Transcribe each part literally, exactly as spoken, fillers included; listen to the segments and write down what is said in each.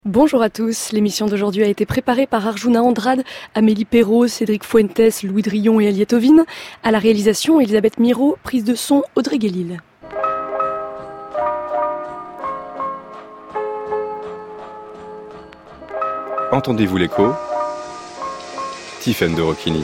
Bonjour à tous, l'émission d'aujourd'hui a été préparée par Arjuna Andrade, Amélie Perrault, Cédric Fuentes, Louis Drillon et Aliette Ovine. À la réalisation, Elisabeth Miro, prise de son, Audrey Guélil. Entendez-vous l'écho? Tiffaine de Rocchini.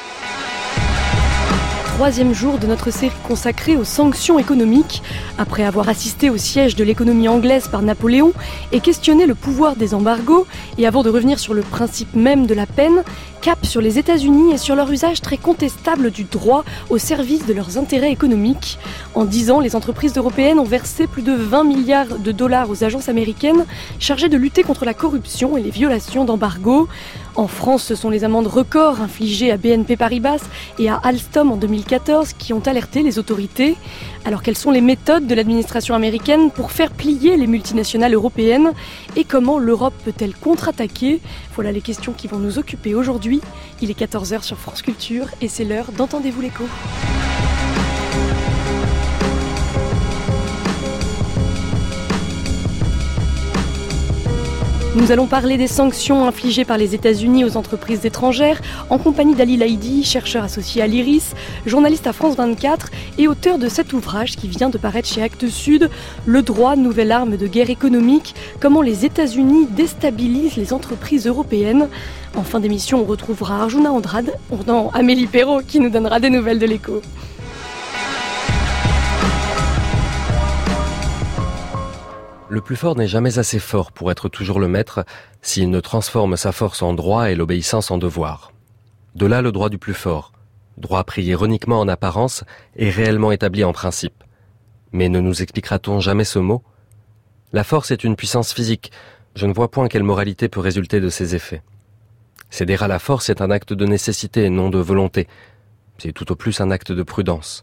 Troisième jour de notre série consacrée aux sanctions économiques. Après avoir assisté au siège de l'économie anglaise par Napoléon et questionné le pouvoir des embargos, et avant de revenir sur le principe même de la peine, cap sur les États-Unis et sur leur usage très contestable du droit au service de leurs intérêts économiques. En dix ans, les entreprises européennes ont versé plus de vingt milliards de dollars aux agences américaines chargées de lutter contre la corruption et les violations d'embargos. En France, ce sont les amendes records infligées à B N P Paribas et à Alstom en deux mille quatorze qui ont alerté les autorités. Alors quelles sont les méthodes de l'administration américaine pour faire plier les multinationales européennes et comment l'Europe peut-elle contre-attaquer? Voilà les questions qui vont nous occuper aujourd'hui. Il est quatorze heures sur France Culture et c'est l'heure d'Entendez-vous l'écho. Nous allons parler des sanctions infligées par les États-Unis aux entreprises étrangères en compagnie d'Ali Laïdi, chercheur associé à l'Iris, journaliste à France vingt-quatre et auteur de cet ouvrage qui vient de paraître chez Actes Sud, Le droit, nouvelle arme de guerre économique, comment les États-Unis déstabilisent les entreprises européennes. En fin d'émission, on retrouvera Arjuna Andrade, non, Amélie Perrault qui nous donnera des nouvelles de l'écho. Le plus fort n'est jamais assez fort pour être toujours le maître s'il ne transforme sa force en droit et l'obéissance en devoir. De là le droit du plus fort, droit pris ironiquement en apparence et réellement établi en principe. Mais ne nous expliquera-t-on jamais ce mot? La force est une puissance physique, je ne vois point quelle moralité peut résulter de ses effets. Céder à la force est un acte de nécessité et non de volonté, c'est tout au plus un acte de prudence.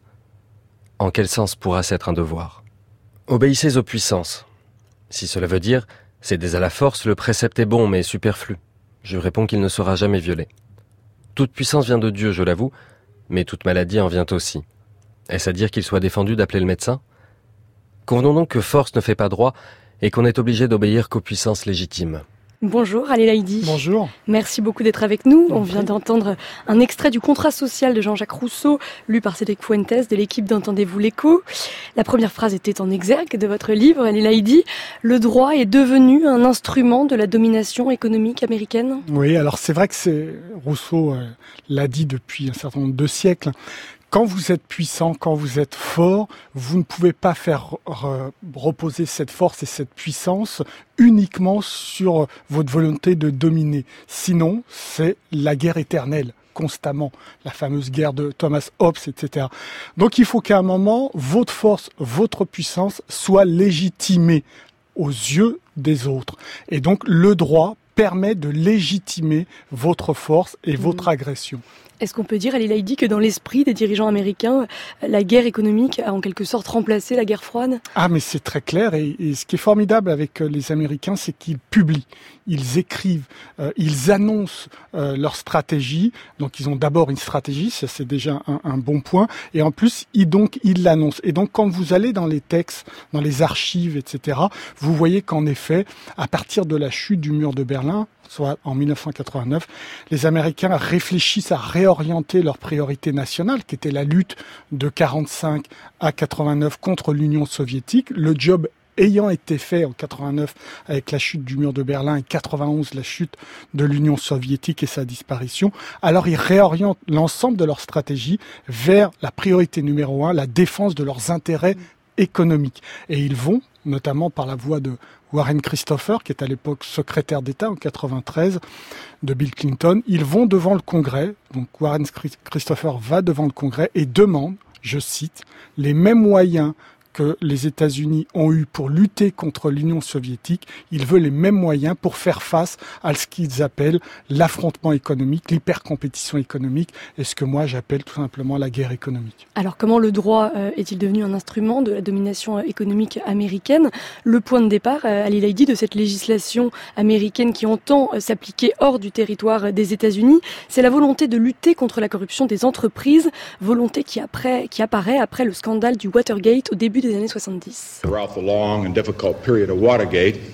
En quel sens pourra-ce être un devoir? Obéissez aux puissances. Si cela veut dire « cédez à la force, le précepte est bon mais superflu », je réponds qu'il ne sera jamais violé. Toute puissance vient de Dieu, je l'avoue, mais toute maladie en vient aussi. Est-ce à dire qu'il soit défendu d'appeler le médecin? Convenons donc que force ne fait pas droit et qu'on est obligé d'obéir qu'aux puissances légitimes. Bonjour Ali Laïdi. Bonjour. Merci beaucoup d'être avec nous. Bon, On vient d'entendre un extrait du contrat social de Jean-Jacques Rousseau, lu par Cédric Fuentes de l'équipe d'Entendez-vous l'écho. La première phrase était en exergue de votre livre, Ali Laïdi. Le droit est devenu un instrument de la domination économique américaine? Oui, alors c'est vrai que c'est Rousseau euh, l'a dit depuis un certain nombre de siècles. Quand vous êtes puissant, quand vous êtes fort, vous ne pouvez pas faire re- reposer cette force et cette puissance uniquement sur votre volonté de dominer. Sinon, c'est la guerre éternelle, constamment. La fameuse guerre de Thomas Hobbes, et cetera. Donc il faut qu'à un moment, votre force, votre puissance soit légitimée aux yeux des autres. Et donc le droit permet de légitimer votre force et votre agression. Est-ce qu'on peut dire, Ali Laïdi, que dans l'esprit des dirigeants américains, la guerre économique a en quelque sorte remplacé la guerre froide? Ah, mais c'est très clair. Et, et ce qui est formidable avec les Américains, c'est qu'ils publient, ils écrivent, euh, ils annoncent euh, leur stratégie. Donc, ils ont d'abord une stratégie, ça c'est déjà un, un bon point. Et en plus, ils donc ils l'annoncent. Et donc, quand vous allez dans les textes, dans les archives, et cetera, vous voyez qu'en effet, à partir de la chute du mur de Berlin, soit en mille neuf cent quatre-vingt-neuf, les Américains réfléchissent à réorienter leurs priorités nationales, qui était la lutte de quarante-cinq à quatre-vingt-neuf contre l'Union soviétique. Le job ayant été fait en quatre-vingt-neuf avec la chute du mur de Berlin et quatre-vingt-onze la chute de l'Union soviétique et sa disparition, alors ils réorientent l'ensemble de leur stratégie vers la priorité numéro un, la défense de leurs intérêts économiques. Et ils vont, notamment par la voix de Warren Christopher, qui est à l'époque secrétaire d'État en quatre-vingt-treize de Bill Clinton, ils vont devant le Congrès, donc Warren Christopher va devant le Congrès et demande, je cite, les mêmes moyens que les États-Unis ont eu pour lutter contre l'Union soviétique, il veut les mêmes moyens pour faire face à ce qu'ils appellent l'affrontement économique, l'hypercompétition économique, et ce que moi j'appelle tout simplement la guerre économique. Alors comment le droit euh, est-il devenu un instrument de la domination économique américaine? Le point de départ, euh, Ali Laïdi, de cette législation américaine qui entend euh, s'appliquer hors du territoire des États-Unis, c'est la volonté de lutter contre la corruption des entreprises, volonté qui, après, qui apparaît après le scandale du Watergate au début des années soixante-dix.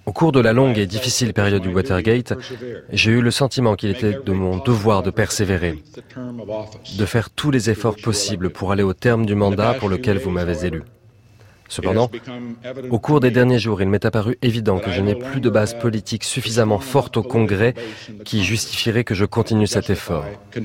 Au cours de la longue et difficile période du Watergate, j'ai eu le sentiment qu'il était de mon devoir de persévérer, de faire tous les efforts possibles pour aller au terme du mandat pour lequel vous m'avez élu. Cependant, au cours des derniers jours, il m'est apparu évident que je n'ai plus de base politique suffisamment forte au Congrès qui justifierait que je continue cet effort.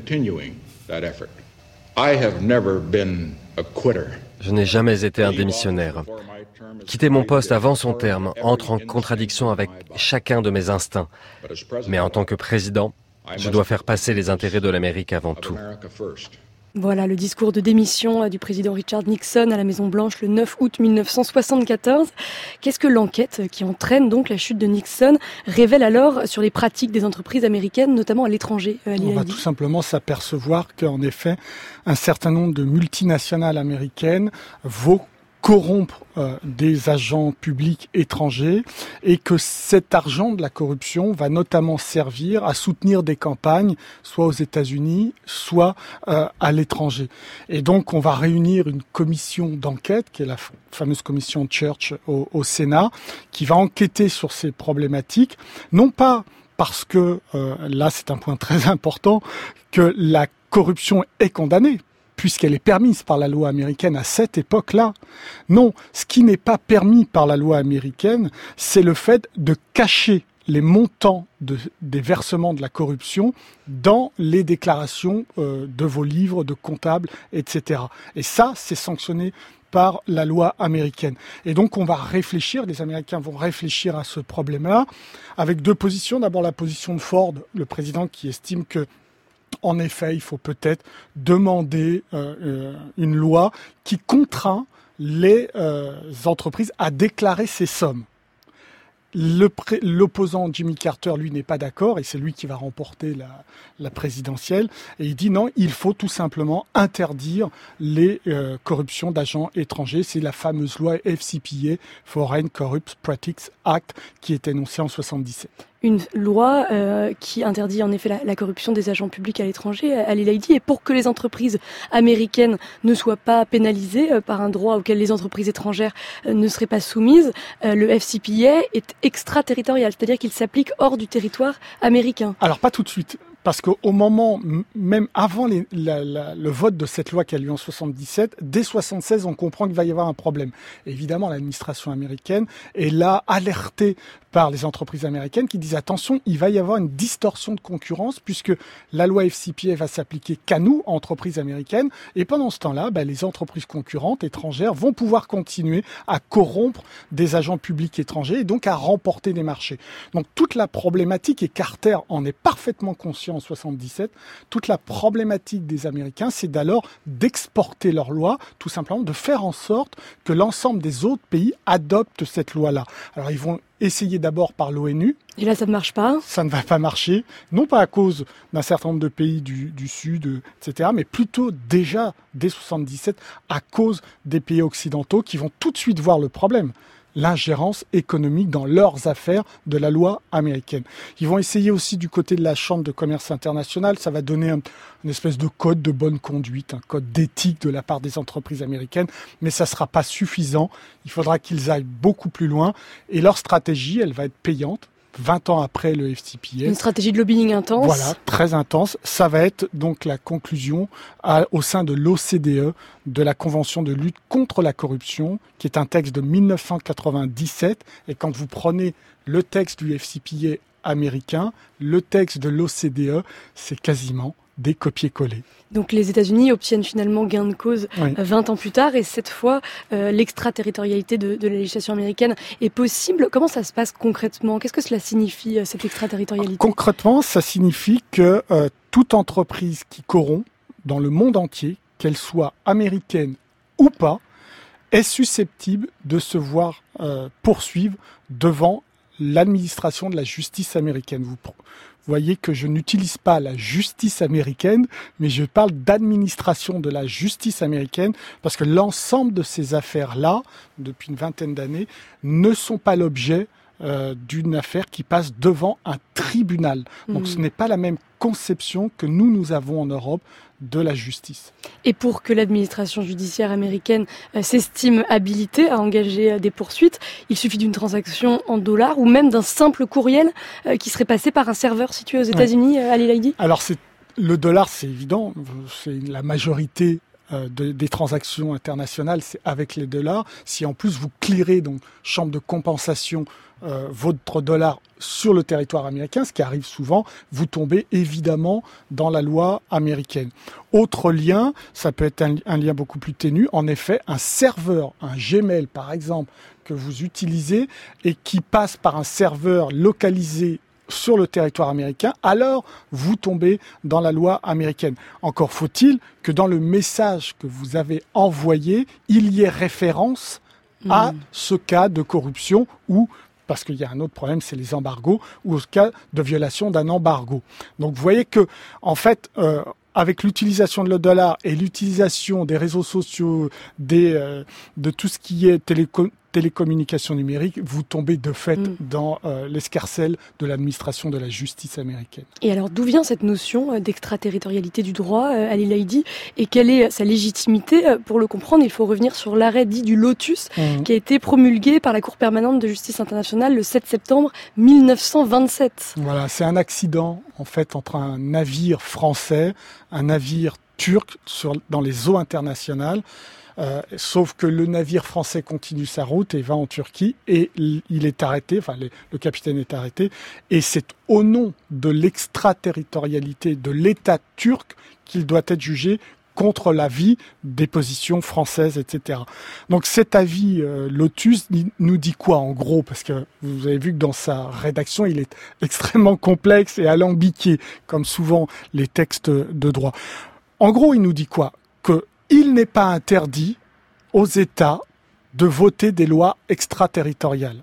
Je n'ai jamais été un démissionnaire. Quitter mon poste avant son terme entre en contradiction avec chacun de mes instincts. Mais en tant que président, je dois faire passer les intérêts de l'Amérique avant tout. Voilà le discours de démission du président Richard Nixon à la Maison-Blanche le neuf août mille neuf cent soixante-quatorze. Qu'est-ce que l'enquête qui entraîne donc la chute de Nixon révèle alors sur les pratiques des entreprises américaines, notamment à l'étranger? On va tout simplement s'apercevoir qu'en effet, un certain nombre de multinationales américaines vont corrompre euh, des agents publics étrangers et que cet argent de la corruption va notamment servir à soutenir des campagnes, soit aux États-Unis, soit euh, à l'étranger. Et donc, on va réunir une commission d'enquête, qui est la f- fameuse commission Church au, au Sénat, qui va enquêter sur ces problématiques, non pas parce que, euh, là c'est un point très important, que la corruption est condamnée, puisqu'elle est permise par la loi américaine à cette époque-là. Non, ce qui n'est pas permis par la loi américaine, c'est le fait de cacher les montants de, des versements de la corruption dans les déclarations euh, de vos livres, de comptables, et cetera. Et ça, c'est sanctionné par la loi américaine. Et donc, on va réfléchir, les Américains vont réfléchir à ce problème-là, avec deux positions. D'abord, la position de Ford, le président qui estime que en effet, il faut peut-être demander euh, euh, une loi qui contraint les euh, entreprises à déclarer ces sommes. Le pré- l'opposant Jimmy Carter, lui, n'est pas d'accord et c'est lui qui va remporter la, la présidentielle. Et il dit non, il faut tout simplement interdire les euh, corruptions d'agents étrangers. C'est la fameuse loi F C P A, Foreign Corrupt Practices Act, qui est énoncée en soixante-dix-sept. Une loi euh, qui interdit en effet la, la corruption des agents publics à l'étranger, Ali Laïdi, et pour que les entreprises américaines ne soient pas pénalisées euh, par un droit auquel les entreprises étrangères euh, ne seraient pas soumises, euh, le F C P A est extraterritorial, c'est-à-dire qu'il s'applique hors du territoire américain. Alors pas tout de suite. Parce qu'au moment, même avant les, la, la, le vote de cette loi qui a lieu en soixante-dix-sept, dès soixante-seize, on comprend qu'il va y avoir un problème. Évidemment, l'administration américaine est là, alertée par les entreprises américaines qui disent attention, il va y avoir une distorsion de concurrence puisque la loi F C P A va s'appliquer qu'à nous, entreprises américaines, et pendant ce temps-là, ben, les entreprises concurrentes étrangères vont pouvoir continuer à corrompre des agents publics étrangers et donc à remporter des marchés. Donc toute la problématique, et Carter en est parfaitement conscient en soixante-dix-sept, toute la problématique des Américains, c'est d'alors d'exporter leur loi, tout simplement de faire en sorte que l'ensemble des autres pays adoptent cette loi-là. Alors ils vont essayer d'abord par l'ONU. Et là, ça ne marche pas. Ça ne va pas marcher, non pas à cause d'un certain nombre de pays du, du Sud, et cetera, mais plutôt déjà, dès soixante-dix-sept, à cause des pays occidentaux qui vont tout de suite voir le problème. L'ingérence économique dans leurs affaires de la loi américaine. Ils vont essayer aussi du côté de la Chambre de commerce internationale, ça va donner un, une espèce de code de bonne conduite, un code d'éthique de la part des entreprises américaines, mais ça ne sera pas suffisant. Il faudra qu'ils aillent beaucoup plus loin et leur stratégie, elle va être payante. vingt ans après le F C P A. Une stratégie de lobbying intense. Voilà, très intense. Ça va être donc la conclusion à, au sein de l'O C D E de la Convention de lutte contre la corruption, qui est un texte de mille neuf cent quatre-vingt-dix-sept. Et quand vous prenez le texte du F C P A américain, le texte de l'O C D E, c'est quasiment des copier-coller. Donc les États-Unis obtiennent finalement gain de cause oui. vingt ans plus tard et cette fois euh, l'extraterritorialité de, de la législation américaine est possible. Comment ça se passe concrètement? Qu'est-ce que cela signifie cette extraterritorialité? Concrètement, ça signifie que euh, toute entreprise qui corrompt dans le monde entier, qu'elle soit américaine ou pas, est susceptible de se voir euh, poursuivre devant l'administration de la justice américaine. Vous Vous voyez que je n'utilise pas la justice américaine, mais je parle d'administration de la justice américaine, parce que l'ensemble de ces affaires-là, depuis une vingtaine d'années, ne sont pas l'objet euh, d'une affaire qui passe devant un tribunal. Donc mmh. ce n'est pas la même conception que nous, nous avons en Europe de la justice. Et pour que l'administration judiciaire américaine euh, s'estime habilitée à engager euh, des poursuites, il suffit d'une transaction en dollars ou même d'un simple courriel euh, qui serait passé par un serveur situé aux États-Unis, ouais. euh, Ali Laïdi ? Alors c'est, le dollar, c'est évident, c'est la majorité euh, de, des transactions internationales, c'est avec les dollars. Si en plus vous clearez, donc chambre de compensation, Euh, votre dollar sur le territoire américain, ce qui arrive souvent, vous tombez évidemment dans la loi américaine. Autre lien, ça peut être un, un lien beaucoup plus ténu, en effet, un serveur, un Gmail par exemple, que vous utilisez et qui passe par un serveur localisé sur le territoire américain, alors vous tombez dans la loi américaine. Encore faut-il que dans le message que vous avez envoyé, il y ait référence mmh. à ce cas de corruption ou parce qu'il y a un autre problème, c'est les embargos, ou au cas de violation d'un embargo. Donc vous voyez que, en fait, euh, avec l'utilisation de le dollar et l'utilisation des réseaux sociaux, des, euh, de tout ce qui est téléco- télécommunications numériques, vous tombez de fait mmh. dans euh, l'escarcelle de l'administration de la justice américaine. Et alors, d'où vient cette notion d'extraterritorialité du droit, euh, Ali Laïdi, et quelle est sa légitimité ? Pour le comprendre, il faut revenir sur l'arrêt dit du Lotus, mmh. qui a été promulgué par la Cour permanente de justice internationale le sept septembre mille neuf cent vingt-sept. Voilà, c'est un accident, en fait, entre un navire français, un navire turc sur, dans les eaux internationales. Euh, sauf que le navire français continue sa route et va en Turquie et il est arrêté, enfin les, le capitaine est arrêté et c'est au nom de l'extraterritorialité de l'État turc qu'il doit être jugé contre l'avis des positions françaises, et cetera. Donc cet avis euh, Lotus nous dit quoi en gros ? Parce que vous avez vu que dans sa rédaction, il est extrêmement complexe et alambiqué, comme souvent les textes de droit. En gros, il nous dit quoi ? Que il n'est pas interdit aux États de voter des lois extraterritoriales,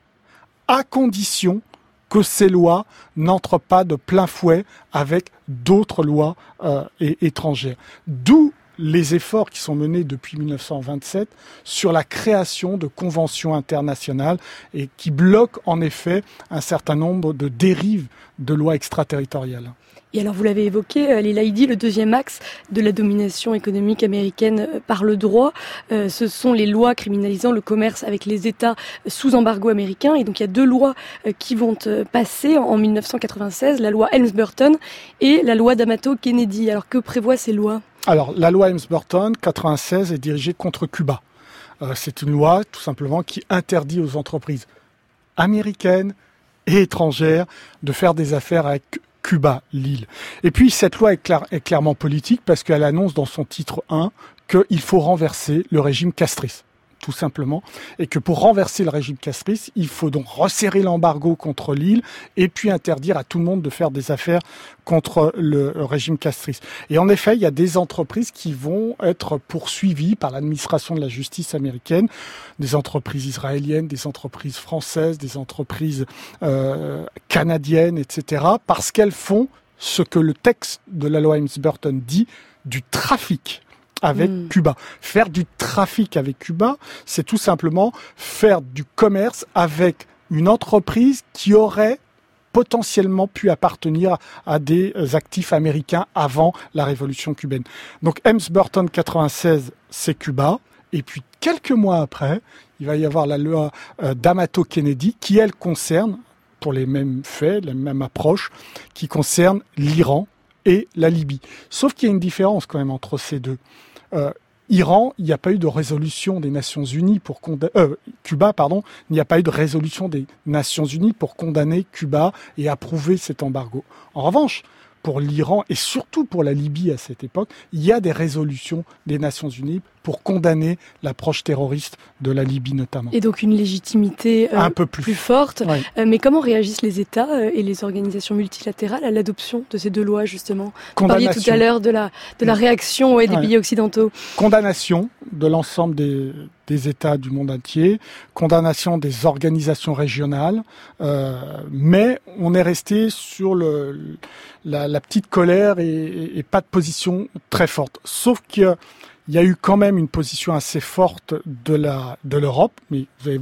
à condition que ces lois n'entrent pas de plein fouet avec d'autres lois euh, et, étrangères. D'où les efforts qui sont menés depuis mille neuf cent vingt-sept sur la création de conventions internationales et qui bloquent en effet un certain nombre de dérives de lois extraterritoriales. Et alors, vous l'avez évoqué, Ali Laïdi, le deuxième axe de la domination économique américaine par le droit, euh, ce sont les lois criminalisant le commerce avec les États sous embargo américain. Et donc, il y a deux lois euh, qui vont euh, passer en mille neuf cent quatre-vingt-seize, la loi Helms-Burton et la loi d'Amato-Kennedy. Alors, que prévoient ces lois ? Alors, la loi Helms-Burton, quatre-vingt-seize, est dirigée contre Cuba. Euh, c'est une loi, tout simplement, qui interdit aux entreprises américaines et étrangères de faire des affaires avec Cuba, l'île. Et puis, cette loi est, clair, est clairement politique parce qu'elle annonce dans son titre un qu'il faut renverser le régime castriste, tout simplement, et que pour renverser le régime castriste, il faut donc resserrer l'embargo contre l'île et puis interdire à tout le monde de faire des affaires contre le régime castriste. Et en effet, il y a des entreprises qui vont être poursuivies par l'administration de la justice américaine, des entreprises israéliennes, des entreprises françaises, des entreprises euh, canadiennes, et cetera, parce qu'elles font ce que le texte de la loi Helms-Burton dit, du trafic avec mmh. Cuba. Faire du trafic avec Cuba, c'est tout simplement faire du commerce avec une entreprise qui aurait potentiellement pu appartenir à des actifs américains avant la révolution cubaine. Donc Helms-Burton quatre-vingt-seize, c'est Cuba. Et puis quelques mois après, il va y avoir la loi euh, d'Amato-Kennedy qui, elle, concerne, pour les mêmes faits, la même approche, qui concerne l'Iran et la Libye. Sauf qu'il y a une différence quand même entre ces deux. Euh, Iran, il n'y a pas eu de résolution des Nations Unies pour condamner euh, Cuba, pardon, il n'y a pas eu de résolution des Nations Unies pour condamner Cuba et approuver cet embargo. En revanche, pour l'Iran et surtout pour la Libye à cette époque, il y a des résolutions des Nations Unies pour condamner l'approche terroriste de la Libye notamment. Et donc une légitimité euh, un peu plus, plus forte. Oui. Euh, mais comment réagissent les États euh, et les organisations multilatérales à l'adoption de ces deux lois justement ? Vous parliez tout à l'heure de la, de la réaction ouais, des ouais. pays occidentaux. Condamnation de l'ensemble des, des États du monde entier, condamnation des organisations régionales, euh, mais on est resté sur le, la, la petite colère et, et, et pas de position très forte. Sauf que il y a eu quand même une position assez forte de la de l'Europe, mais vous allez voir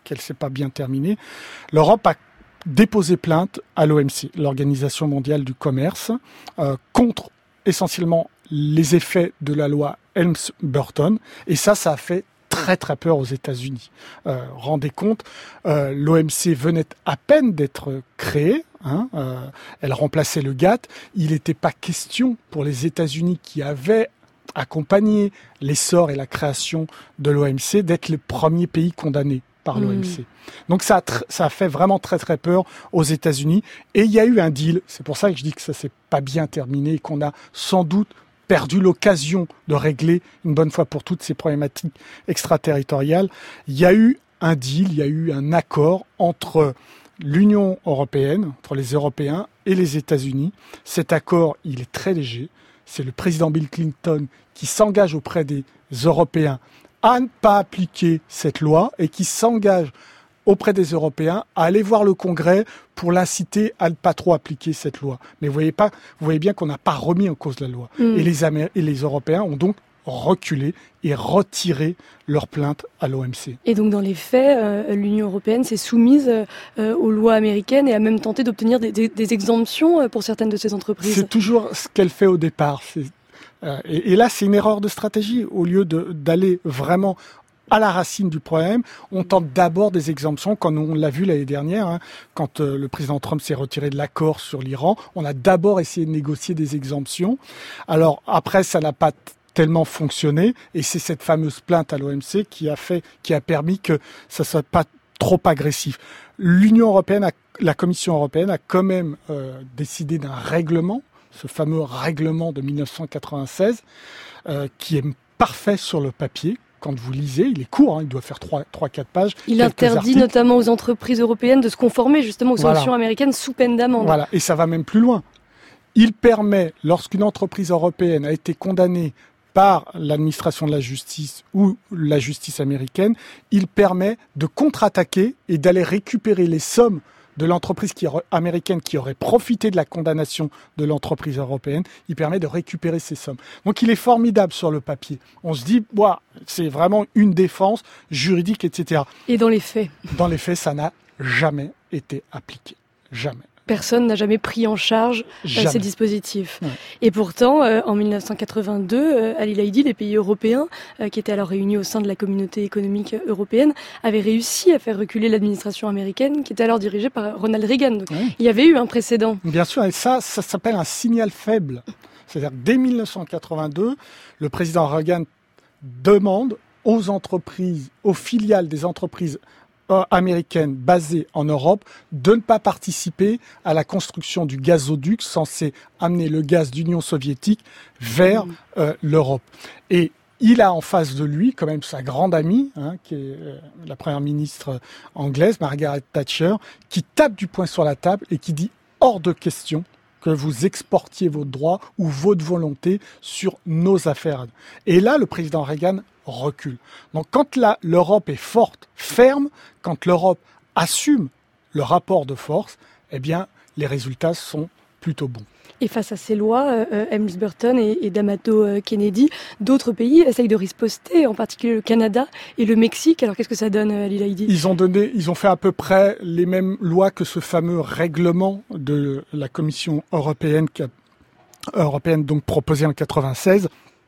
qu'elle s'est pas bien terminée, l'Europe a déposé plainte à l'O M C, l'Organisation mondiale du commerce, euh, contre essentiellement les effets de la loi Helms-Burton. Et ça, ça a fait très très peur aux États-Unis. Euh, rendez compte, euh, l'O M C venait à peine d'être créée, hein, euh, elle remplaçait le G A T. Il n'était pas question pour les États-Unis qui avaient accompagné l'essor et la création de l'O M C d'être le premier pays condamné par l'O M C. Mmh. Donc ça a, tr- ça a fait vraiment très très peur aux États-Unis. Et il y a eu un deal. C'est pour ça que je dis que ça s'est pas bien terminé et qu'on a sans doute perdu l'occasion de régler une bonne fois pour toutes ces problématiques extraterritoriales. Il y a eu un deal, il y a eu un accord entre l'Union européenne, entre les Européens et les États-Unis. Cet accord, il est très léger. C'est le président Bill Clinton qui s'engage auprès des Européens à ne pas appliquer cette loi et qui s'engage auprès des Européens à aller voir le Congrès pour l'inciter à ne pas trop appliquer cette loi. Mais vous voyez pas, vous voyez bien qu'on n'a pas remis en cause la loi. Mmh. Et les Amér- et les Européens ont donc reculé et retiré leur plainte à l'O M C. Et donc dans les faits, euh, l'Union européenne s'est soumise euh, aux lois américaines et a même tenté d'obtenir des, des, des exemptions pour certaines de ces entreprises. C'est toujours ce qu'elle fait au départ. C'est, euh, et, et là, c'est une erreur de stratégie. Au lieu de, d'aller vraiment à la racine du problème, on tente d'abord des exemptions, comme on l'a vu l'année dernière, hein, quand euh, le président Trump s'est retiré de l'accord sur l'Iran. On a d'abord essayé de négocier des exemptions. Alors après, ça n'a pas t- tellement fonctionné, et c'est cette fameuse plainte à l'O M C qui a fait, qui a permis que ça soit pas trop agressif. L'Union européenne, a, la Commission européenne a quand même euh, décidé d'un règlement, ce fameux règlement de dix-neuf cent quatre-vingt-seize, euh, qui est parfait sur le papier. Quand vous lisez, il est court, hein, il doit faire trois quatre pages. Il interdit articles. notamment aux entreprises européennes de se conformer justement aux voilà. sanctions américaines sous peine d'amende. Voilà, et ça va même plus loin. Il permet, lorsqu'une entreprise européenne a été condamnée par l'administration de la justice ou la justice américaine, il permet de contre-attaquer et d'aller récupérer les sommes de l'entreprise qui, américaine qui aurait profité de la condamnation de l'entreprise européenne. Il permet de récupérer ces sommes. Donc il est formidable sur le papier. On se dit, bah, c'est vraiment une défense juridique, et cetera. Et dans les faits ? Dans les faits, ça n'a jamais été appliqué. Jamais. Personne n'a jamais pris en charge euh, ces dispositifs. Ouais. Et pourtant, euh, en dix-neuf cent quatre-vingt-deux, euh, Ali Laïdi, les pays européens, euh, qui étaient alors réunis au sein de la communauté économique européenne, avaient réussi à faire reculer l'administration américaine, qui était alors dirigée par Ronald Reagan. Donc, ouais. Il y avait eu un précédent. Bien sûr, et ça, ça s'appelle un signal faible. C'est-à-dire que dès dix-neuf cent quatre-vingt-deux, le président Reagan demande aux entreprises, aux filiales des entreprises américaine basée en Europe de ne pas participer à la construction du gazoduc censé amener le gaz d'Union soviétique vers euh, l'Europe. Et il a en face de lui quand même sa grande amie, hein, qui est euh, la première ministre anglaise, Margaret Thatcher, qui tape du poing sur la table et qui dit hors de question que vous exportiez votre droit ou votre volonté sur nos affaires. Et là, le président Reagan recule. Donc quand la, l'Europe est forte, ferme, quand l'Europe assume le rapport de force, eh bien, les résultats sont plutôt bons. Et face à ces lois, euh, Helms-Burton et, et d'Amato euh, Kennedy, d'autres pays essayent de riposter, en particulier le Canada et le Mexique. Alors qu'est-ce que ça donne, Ali Laïdi ? Ils ont donné, ils ont fait à peu près les mêmes lois que ce fameux règlement de la Commission européenne, qui a, européenne donc proposé en quatre-vingt-seize.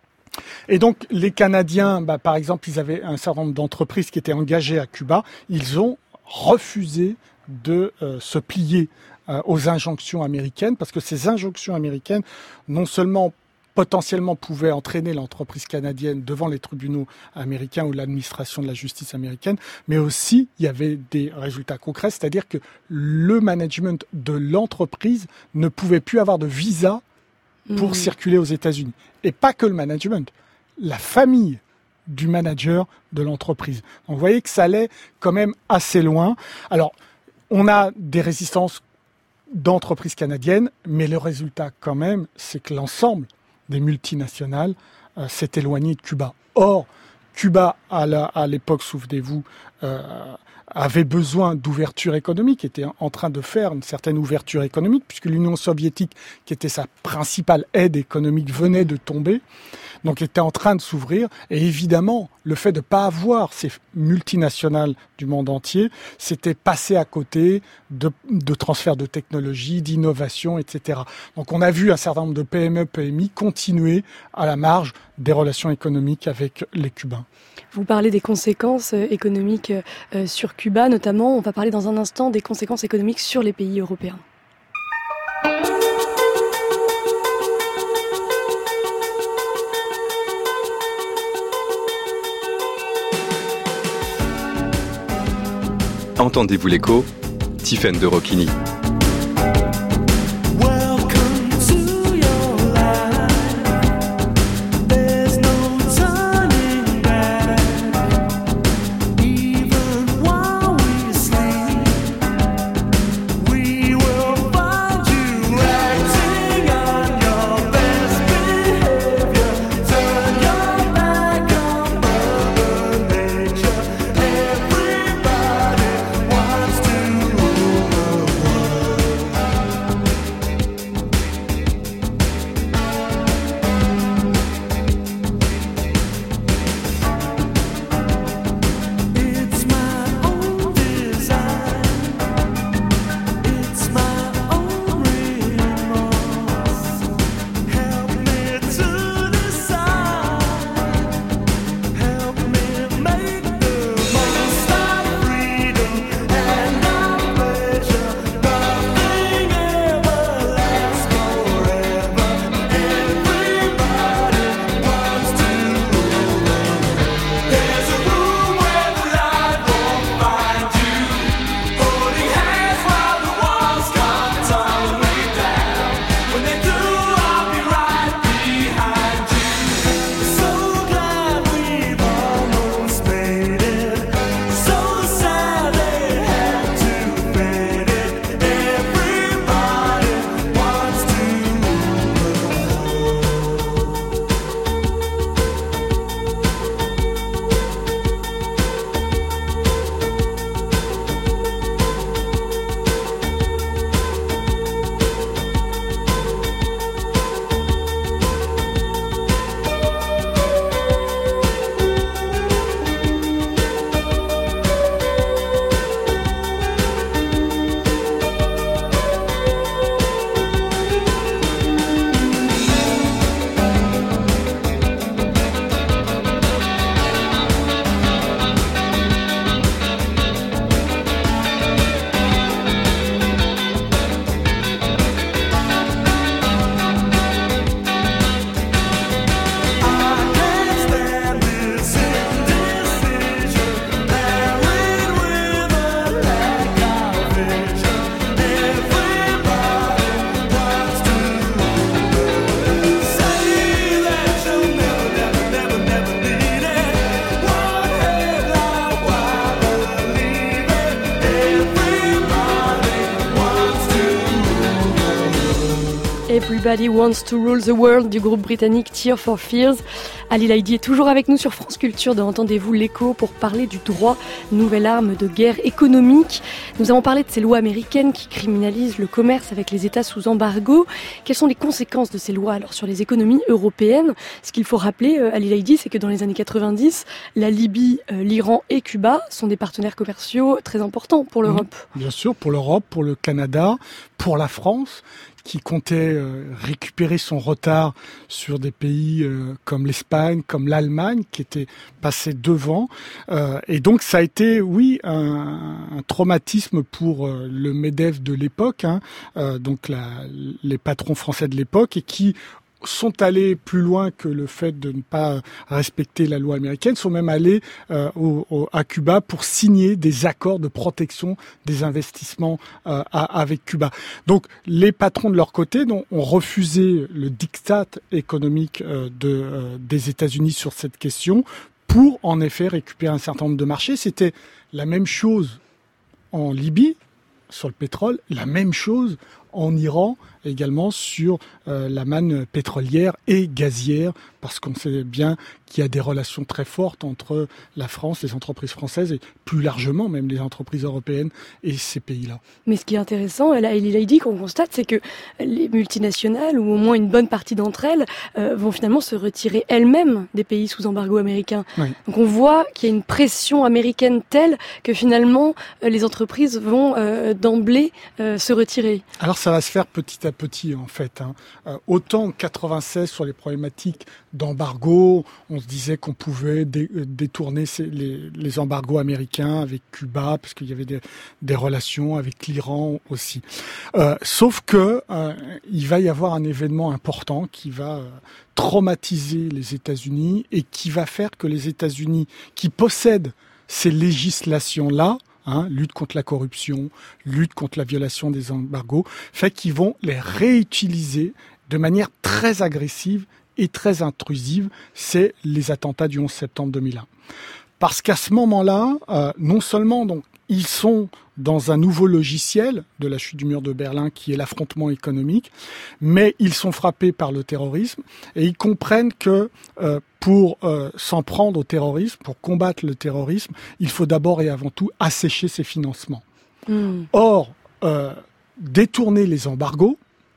Et donc les Canadiens, bah, par exemple, ils avaient un certain nombre d'entreprises qui étaient engagées à Cuba. Ils ont refusé de euh, se plier euh, aux injonctions américaines, parce que ces injonctions américaines, non seulement potentiellement pouvaient entraîner l'entreprise canadienne devant les tribunaux américains ou l'administration de la justice américaine, mais aussi il y avait des résultats concrets, c'est-à-dire que le management de l'entreprise ne pouvait plus avoir de visa pour mmh. circuler aux États-Unis. Et pas que le management, la famille du manager de l'entreprise. Donc vous voyez que ça allait quand même assez loin. Alors, on a des résistances d'entreprises canadiennes, mais le résultat quand même, c'est que l'ensemble des multinationales euh, s'est éloigné de Cuba. Or, Cuba à, la, à l'époque, souvenez-vous, euh, avait besoin d'ouverture économique, était en train de faire une certaine ouverture économique, puisque l'Union soviétique, qui était sa principale aide économique, venait de tomber, donc était en train de s'ouvrir. Et évidemment, le fait de ne pas avoir ces multinationales du monde entier, c'était passer à côté de, de transferts de technologie, d'innovation, et cetera. Donc on a vu un certain nombre de P M E, P M I continuer à la marge des relations économiques avec les Cubains. Vous parlez des conséquences économiques sur Cuba, notamment. On va parler dans un instant des conséquences économiques sur les pays européens. Entendez-vous l'écho ? Tiffaine de Roquigny. Everybody Wants to Rule the World du groupe britannique Tears for Fears. Ali Laïdi est toujours avec nous sur France Culture de Entendez-vous l'écho pour parler du droit, nouvelle arme de guerre économique. Nous avons parlé de ces lois américaines qui criminalisent le commerce avec les États sous embargo. Quelles sont les conséquences de ces lois alors sur les économies européennes ? Ce qu'il faut rappeler, Ali Laïdi, c'est que dans les années quatre-vingt-dix, la Libye, l'Iran et Cuba sont des partenaires commerciaux très importants pour l'Europe. Bien sûr, pour l'Europe, pour le Canada, pour la France, qui comptait euh, récupérer son retard sur des pays euh, comme l'Espagne, comme l'Allemagne, qui étaient passés devant. Euh, et donc ça a été, oui, un, un traumatisme pour euh, le MEDEF de l'époque, hein, euh, donc la, les patrons français de l'époque, et qui sont allés plus loin que le fait de ne pas respecter la loi américaine, sont même allés euh, au, au, à Cuba pour signer des accords de protection des investissements euh, à, avec Cuba. Donc les patrons de leur côté ont, ont refusé le diktat économique euh, de, euh, des États-Unis sur cette question pour en effet récupérer un certain nombre de marchés. C'était la même chose en Libye sur le pétrole, la même chose en Iran, également sur euh, la manne pétrolière et gazière, parce qu'on sait bien qu'il y a des relations très fortes entre la France, les entreprises françaises et plus largement même les entreprises européennes et ces pays-là. Mais ce qui est intéressant, là, il a dit qu'on constate, c'est que les multinationales, ou au moins une bonne partie d'entre elles, euh, vont finalement se retirer elles-mêmes des pays sous embargo américain. Oui. Donc on voit qu'il y a une pression américaine telle que finalement euh, les entreprises vont euh, d'emblée euh, se retirer. Alors ça va se faire petit à petit en fait. Hein. Euh, autant en quatre-vingt-seize sur les problématiques d'embargo, on se disait qu'on pouvait dé- détourner ces, les, les embargos américains avec Cuba, parce qu'il y avait des, des relations avec l'Iran aussi. Euh, sauf que euh, il va y avoir un événement important qui va euh, traumatiser les États-Unis et qui va faire que les États-Unis, qui possèdent ces législations-là, Hein, lutte contre la corruption, lutte contre la violation des embargos, fait qu'ils vont les réutiliser de manière très agressive et très intrusive. C'est les attentats du onze septembre deux mille un. Parce qu'à ce moment-là, euh, non seulement donc ils sont dans un nouveau logiciel de la chute du mur de Berlin qui est l'affrontement économique, mais ils sont frappés par le terrorisme et ils comprennent que euh, pour euh, s'en prendre au terrorisme, pour combattre le terrorisme, il faut d'abord et avant tout assécher ses financements. Mmh. Or, euh, détourner les embargos,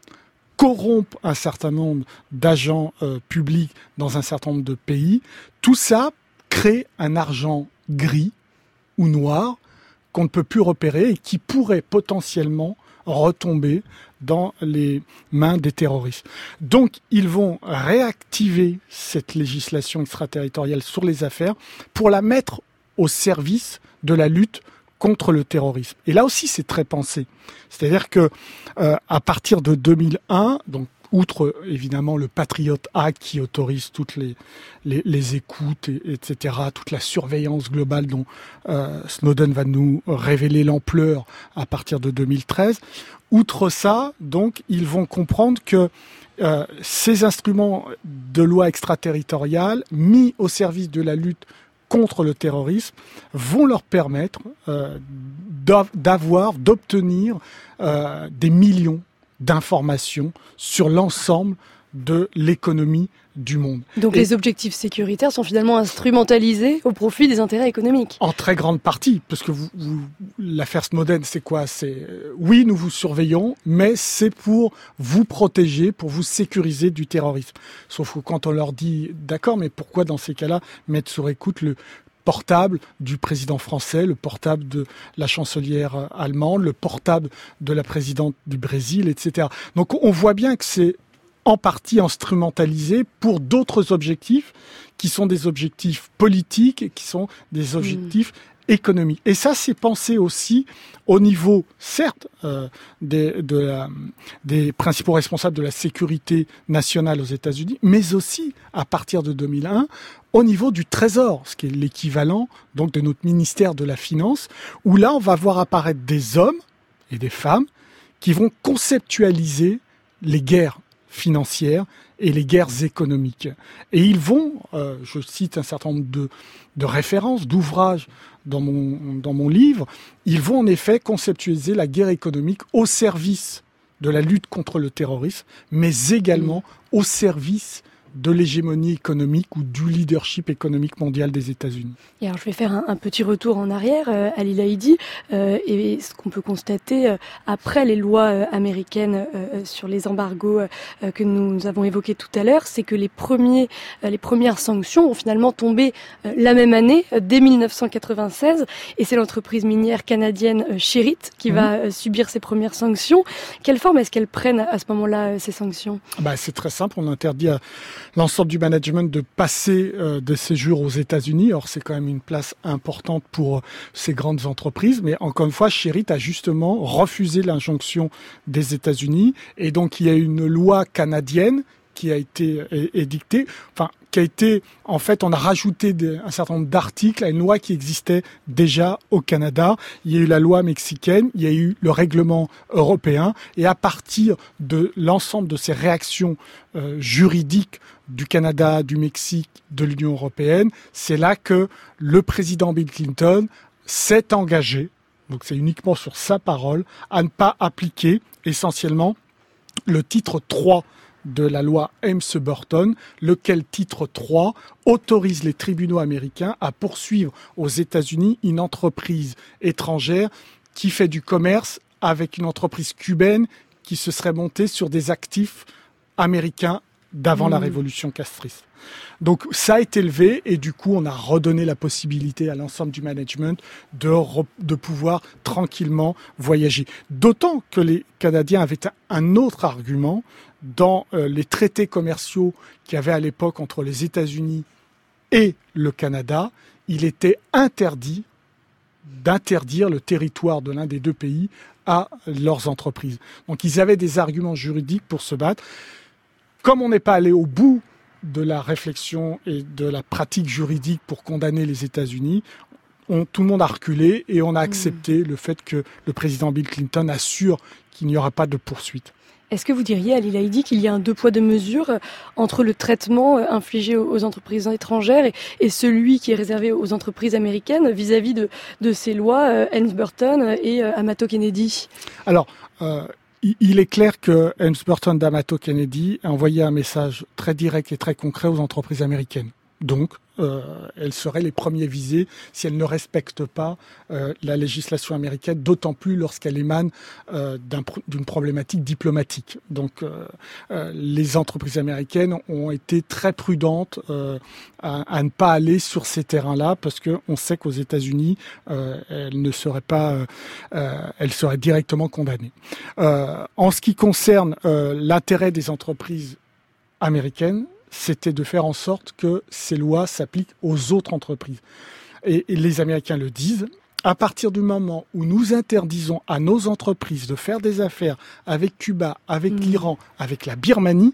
corrompre un certain nombre d'agents euh, publics dans un certain nombre de pays, tout ça crée un argent gris ou noir qu'on ne peut plus repérer et qui pourrait potentiellement retomber dans les mains des terroristes. Donc, ils vont réactiver cette législation extraterritoriale sur les affaires pour la mettre au service de la lutte contre le terrorisme. Et là aussi, c'est très pensé. C'est-à-dire que euh, à partir de deux mille un, donc outre évidemment le Patriot Act qui autorise toutes les, les, les écoutes, et, etc., toute la surveillance globale dont euh, Snowden va nous révéler l'ampleur à partir de deux mille treize. Outre ça, donc, ils vont comprendre que euh, ces instruments de loi extraterritoriale mis au service de la lutte contre le terrorisme vont leur permettre euh, d'avoir, d'obtenir euh, des millions d'informations sur l'ensemble de l'économie du monde. Donc et les objectifs sécuritaires sont finalement instrumentalisés au profit des intérêts économiques. En très grande partie, parce que vous, vous, l'affaire Snowden, c'est quoi ? C'est euh, oui, nous vous surveillons, mais c'est pour vous protéger, pour vous sécuriser du terrorisme. Sauf que quand on leur dit, d'accord, mais pourquoi dans ces cas-là mettre sur écoute le portable du président français, le portable de la chancelière allemande, le portable de la présidente du Brésil, et cetera. Donc on voit bien que c'est en partie instrumentalisé pour d'autres objectifs qui sont des objectifs politiques et qui sont des objectifs mmh. économiques. Et ça, c'est pensé aussi au niveau, certes, euh, des, de la, des principaux responsables de la sécurité nationale aux États-Unis, mais aussi, à partir de deux mille un, au niveau du Trésor, ce qui est l'équivalent donc de notre ministère de la Finance, où là, on va voir apparaître des hommes et des femmes qui vont conceptualiser les guerres financières et les guerres économiques. Et ils vont, euh, je cite un certain nombre de, de références, d'ouvrages dans mon, dans mon livre, ils vont en effet conceptualiser la guerre économique au service de la lutte contre le terrorisme, mais également au service de l'hégémonie économique ou du leadership économique mondial des États-Unis. Et alors je vais faire un, un petit retour en arrière, euh, Ali Laïdi, euh, et ce qu'on peut constater euh, après les lois euh, américaines euh, sur les embargos euh, que nous avons évoqués tout à l'heure, c'est que les premiers, euh, les premières sanctions ont finalement tombé euh, la même année, euh, dès mille neuf cent quatre-vingt-seize, et c'est l'entreprise minière canadienne euh, Sherritt qui mmh. va euh, subir ces premières sanctions. Quelle forme est-ce qu'elles prennent à ce moment-là, euh, ces sanctions ? Bah, c'est très simple, on interdit à l'ensemble du management de passer euh, de séjour aux États-Unis. Or, c'est quand même une place importante pour euh, ces grandes entreprises. Mais encore une fois, Sherritt a justement refusé l'injonction des États-Unis. Et donc, il y a une loi canadienne qui a été édictée, enfin, qui a été, en fait, on a rajouté des, un certain nombre d'articles à une loi qui existait déjà au Canada. Il y a eu la loi mexicaine, il y a eu le règlement européen, et à partir de l'ensemble de ces réactions euh, juridiques du Canada, du Mexique, de l'Union européenne, c'est là que le président Bill Clinton s'est engagé donc c'est uniquement sur sa parole, à ne pas appliquer essentiellement le titre trois de la loi Helms-Burton, lequel titre trois autorise les tribunaux américains à poursuivre aux États-Unis une entreprise étrangère qui fait du commerce avec une entreprise cubaine qui se serait montée sur des actifs américains d'avant mmh. la révolution castriste. Donc ça a été levé et du coup on a redonné la possibilité à l'ensemble du management de, re, de pouvoir tranquillement voyager. D'autant que les Canadiens avaient un autre argument dans euh, les traités commerciaux qu'il y avait à l'époque entre les États-Unis et le Canada. Il était interdit d'interdire le territoire de l'un des deux pays à leurs entreprises. Donc ils avaient des arguments juridiques pour se battre. Comme on n'est pas allé au bout de la réflexion et de la pratique juridique pour condamner les États-Unis, on, tout le monde a reculé et on a accepté mmh. le fait que le président Bill Clinton assure qu'il n'y aura pas de poursuite. Est-ce que vous diriez, Ali Laïdi, qu'il y a un deux poids deux mesures entre le traitement infligé aux entreprises étrangères et, et celui qui est réservé aux entreprises américaines vis-à-vis de, de ces lois euh, Helms-Burton et euh, Amato Kennedy? Alors, euh, il est clair que Helms-Burton d'Amato Kennedy a envoyé un message très direct et très concret aux entreprises américaines. Donc, euh, elles seraient les premiers visées si elles ne respectent pas euh, la législation américaine, d'autant plus lorsqu'elle émane euh, d'un, d'une problématique diplomatique. Donc, euh, euh, les entreprises américaines ont été très prudentes euh, à, à ne pas aller sur ces terrains-là, parce que on sait qu'aux États-Unis, euh, elles ne seraient pas, euh, elles seraient directement condamnées. Euh, en ce qui concerne euh, l'intérêt des entreprises américaines, c'était de faire en sorte que ces lois s'appliquent aux autres entreprises. Et, et les Américains le disent, à partir du moment où nous interdisons à nos entreprises de faire des affaires avec Cuba, avec mmh. l'Iran, avec la Birmanie,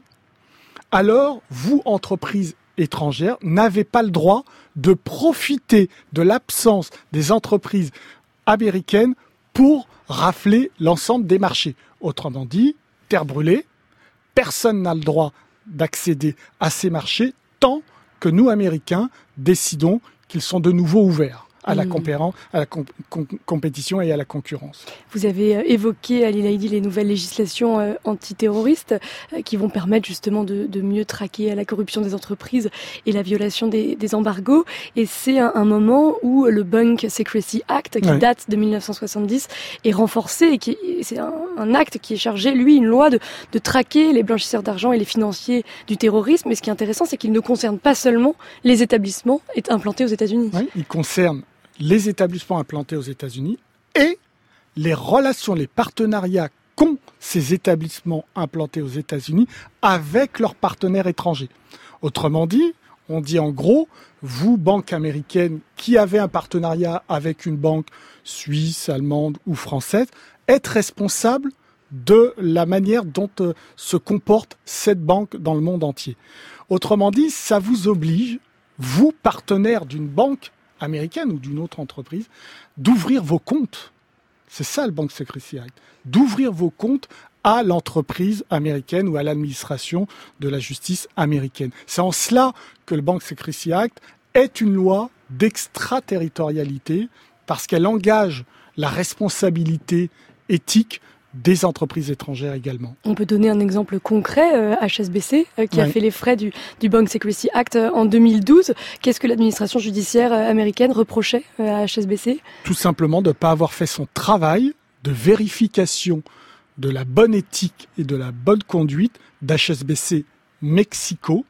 alors vous, entreprises étrangères, n'avez pas le droit de profiter de l'absence des entreprises américaines pour rafler l'ensemble des marchés. Autrement dit, terre brûlée, personne n'a le droit d'accéder à ces marchés tant que nous, Américains, décidons qu'ils sont de nouveau ouverts à la, compéren- à la com- com- compétition et à la concurrence. Vous avez évoqué, Ali Laïdi, les nouvelles législations euh, antiterroristes euh, qui vont permettre justement de, de mieux traquer la corruption des entreprises et la violation des, des embargos. Et c'est un, un moment où le Bank Secrecy Act, qui ouais. date de dix-neuf cent soixante-dix, est renforcé et qui, c'est un, un acte qui est chargé, lui, une loi de, de traquer les blanchisseurs d'argent et les financiers du terrorisme. Et ce qui est intéressant, c'est qu'il ne concerne pas seulement les établissements implantés aux États-Unis. Oui, il concerne les établissements implantés aux États-Unis et les relations, les partenariats qu'ont ces établissements implantés aux États-Unis avec leurs partenaires étrangers. Autrement dit, on dit en gros, vous, banque américaine, qui avez un partenariat avec une banque suisse, allemande ou française, êtes responsable de la manière dont euh, se comporte cette banque dans le monde entier. Autrement dit, ça vous oblige, vous, partenaires d'une banque américaine ou d'une autre entreprise, d'ouvrir vos comptes. C'est ça le Bank Secrecy Act. D'ouvrir vos comptes à l'entreprise américaine ou à l'administration de la justice américaine. C'est en cela que le Bank Secrecy Act est une loi d'extraterritorialité parce qu'elle engage la responsabilité éthique des entreprises étrangères également. On peut donner un exemple concret, euh, H S B C, euh, qui oui. a fait les frais du, du Bank Secrecy Act euh, en deux mille douze. Qu'est-ce que l'administration judiciaire euh, américaine reprochait euh, à H S B C ? Tout simplement de ne pas avoir fait son travail de vérification de la bonne éthique et de la bonne conduite d'H S B C Mexico,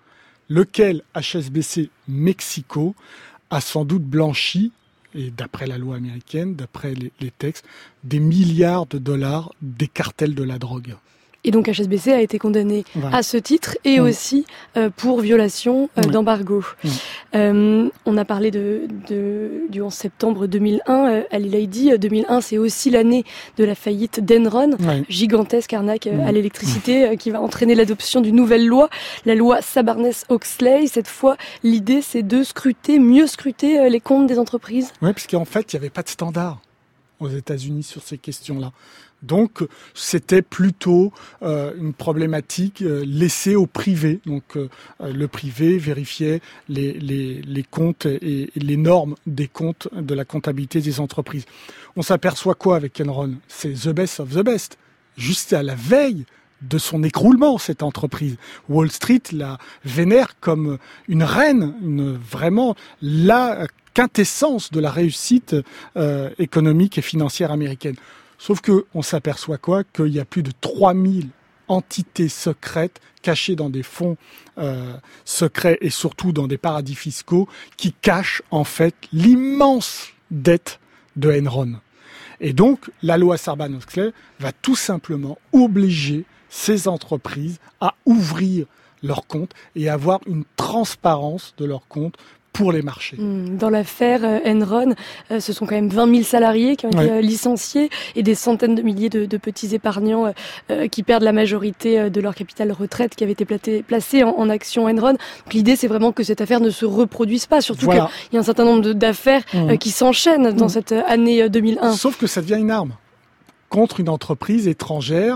lequel H S B C Mexico a sans doute blanchi, et d'après la loi américaine, d'après les, les textes, des milliards de dollars des cartels de la drogue. Et donc H S B C a été condamné voilà. à ce titre et oui. aussi euh, pour violation euh, oui. d'embargo. Oui. Euh, on a parlé de, de, du onze septembre deux mille un. Euh, Ali Laïdi, deux mille un, c'est aussi l'année de la faillite d'Enron, oui. gigantesque arnaque euh, oui. à l'électricité euh, qui va entraîner l'adoption d'une nouvelle loi, la loi Sarbanes-Oxley. Cette fois, l'idée, c'est de scruter, mieux scruter euh, les comptes des entreprises. Oui, parce qu'en fait, il n'y avait pas de standard aux États-Unis sur ces questions-là. Donc, c'était plutôt euh, une problématique euh, laissée au privé. Donc, euh, le privé vérifiait les, les, les comptes et, et les normes des comptes de la comptabilité des entreprises. On s'aperçoit quoi avec Enron ? C'est the best of the best. Juste à la veille de son écroulement, cette entreprise. Wall Street la vénère comme une reine, une, vraiment la quintessence de la réussite euh, économique et financière américaine. Sauf que on s'aperçoit quoi ? Qu'il y a plus de trois mille entités secrètes cachées dans des fonds euh, secrets et surtout dans des paradis fiscaux qui cachent en fait l'immense dette de Enron. Et donc, la loi Sarbanes-Oxley va tout simplement obliger ces entreprises à ouvrir leurs comptes et avoir une transparence de leurs comptes pour les marchés. Dans l'affaire Enron, ce sont quand même vingt mille salariés qui ont été ouais. licenciés et des centaines de milliers de, de petits épargnants euh, qui perdent la majorité de leur capital retraite qui avait été placé, placé en, en action Enron. Donc l'idée, c'est vraiment que cette affaire ne se reproduise pas, surtout voilà. qu'il y a un certain nombre de, d'affaires mmh. euh, qui s'enchaînent dans mmh. cette année deux mille un. Sauf que ça devient une arme contre une entreprise étrangère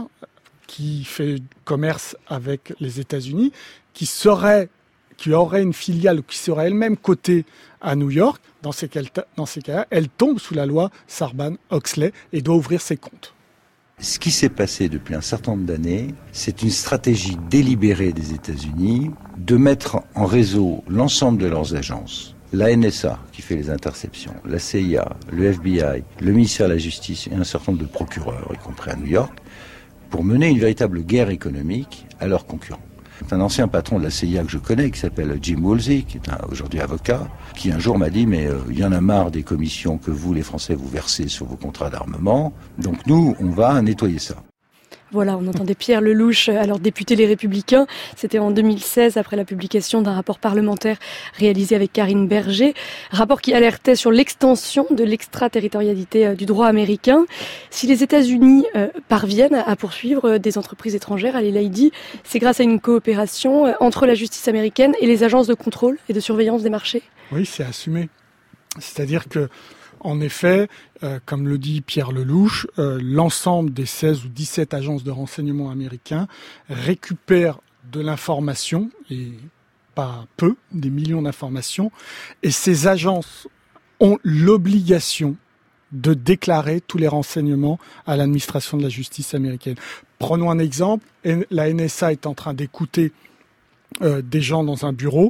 qui fait commerce avec les États-Unis, qui serait qui aurait une filiale ou qui serait elle-même cotée à New York, dans ces, dans ces cas-là, elle tombe sous la loi Sarbanes-Oxley et doit ouvrir ses comptes. Ce qui s'est passé depuis un certain nombre d'années, c'est une stratégie délibérée des États-Unis de mettre en réseau l'ensemble de leurs agences. La N S A, qui fait les interceptions, la C I A, le F B I, le ministère de la Justice et un certain nombre de procureurs, y compris à New York, pour mener une véritable guerre économique à leurs concurrents. C'est un ancien patron de la C I A que je connais, qui s'appelle Jim Woolsey, qui est un, aujourd'hui avocat, qui un jour m'a dit « mais euh, il y en a marre des commissions que vous, les Français, vous versez sur vos contrats d'armement, donc nous, on va nettoyer ça ». Voilà, on entendait Pierre Lellouche, alors député Les Républicains. C'était en deux mille seize, après la publication d'un rapport parlementaire réalisé avec Karine Berger. Rapport qui alertait sur l'extension de l'extraterritorialité du droit américain. Si les États-Unis euh, parviennent à poursuivre des entreprises étrangères, Ali Laïdi, c'est grâce à une coopération entre la justice américaine et les agences de contrôle et de surveillance des marchés. Oui, c'est assumé. C'est-à-dire que En effet, euh, comme le dit Pierre Lellouche, euh, l'ensemble des seize ou dix-sept agences de renseignement américains récupèrent de l'information, et pas peu, des millions d'informations, et ces agences ont l'obligation de déclarer tous les renseignements à l'administration de la justice américaine. Prenons un exemple, la N S A est en train d'écouter euh, des gens dans un bureau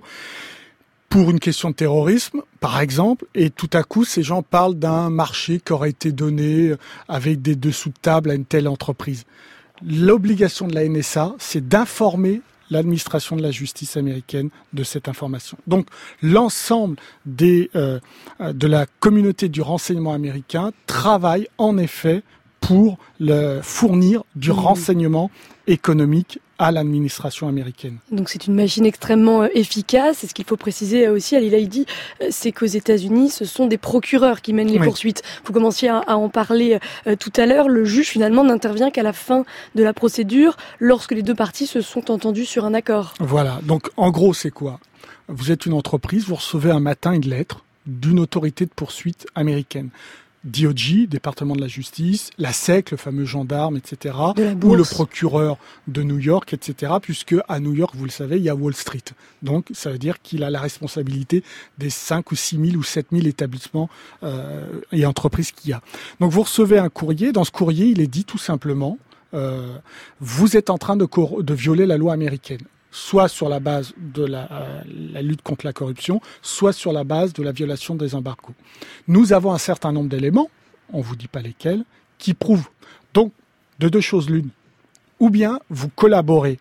pour une question de terrorisme, par exemple, et tout à coup, ces gens parlent d'un marché qui aurait été donné avec des dessous de table à une telle entreprise. L'obligation de la N S A, c'est d'informer l'administration de la justice américaine de cette information. Donc, l'ensemble des, euh, de la communauté du renseignement américain travaille en effet pour le fournir du mmh. renseignement économique à l'administration américaine. Donc c'est une machine extrêmement euh, efficace. Et ce qu'il faut préciser aussi, Ali Laïdi, euh, c'est qu'aux États-Unis, ce sont des procureurs qui mènent les oui. poursuites. Vous commenciez à, à en parler euh, tout à l'heure. Le juge, finalement, n'intervient qu'à la fin de la procédure, lorsque les deux parties se sont entendues sur un accord. Voilà. Donc en gros, c'est quoi ? Vous êtes une entreprise, vous recevez un matin une lettre d'une autorité de poursuite américaine. D O J, département de la justice, la S E C, le fameux gendarme, et cetera, ou le procureur de New York, et cetera, puisque à New York, vous le savez, il y a Wall Street. Donc, ça veut dire qu'il a la responsabilité des cinq ou six mille ou sept mille établissements euh, et entreprises qu'il y a. Donc, vous recevez un courrier. Dans ce courrier, il est dit tout simplement, euh, vous êtes en train de, cor- de violer la loi américaine, soit sur la base de la, euh, la lutte contre la corruption, soit sur la base de la violation des embargos. Nous avons un certain nombre d'éléments, on ne vous dit pas lesquels, qui prouvent. Donc, de deux choses l'une. Ou bien vous collaborez,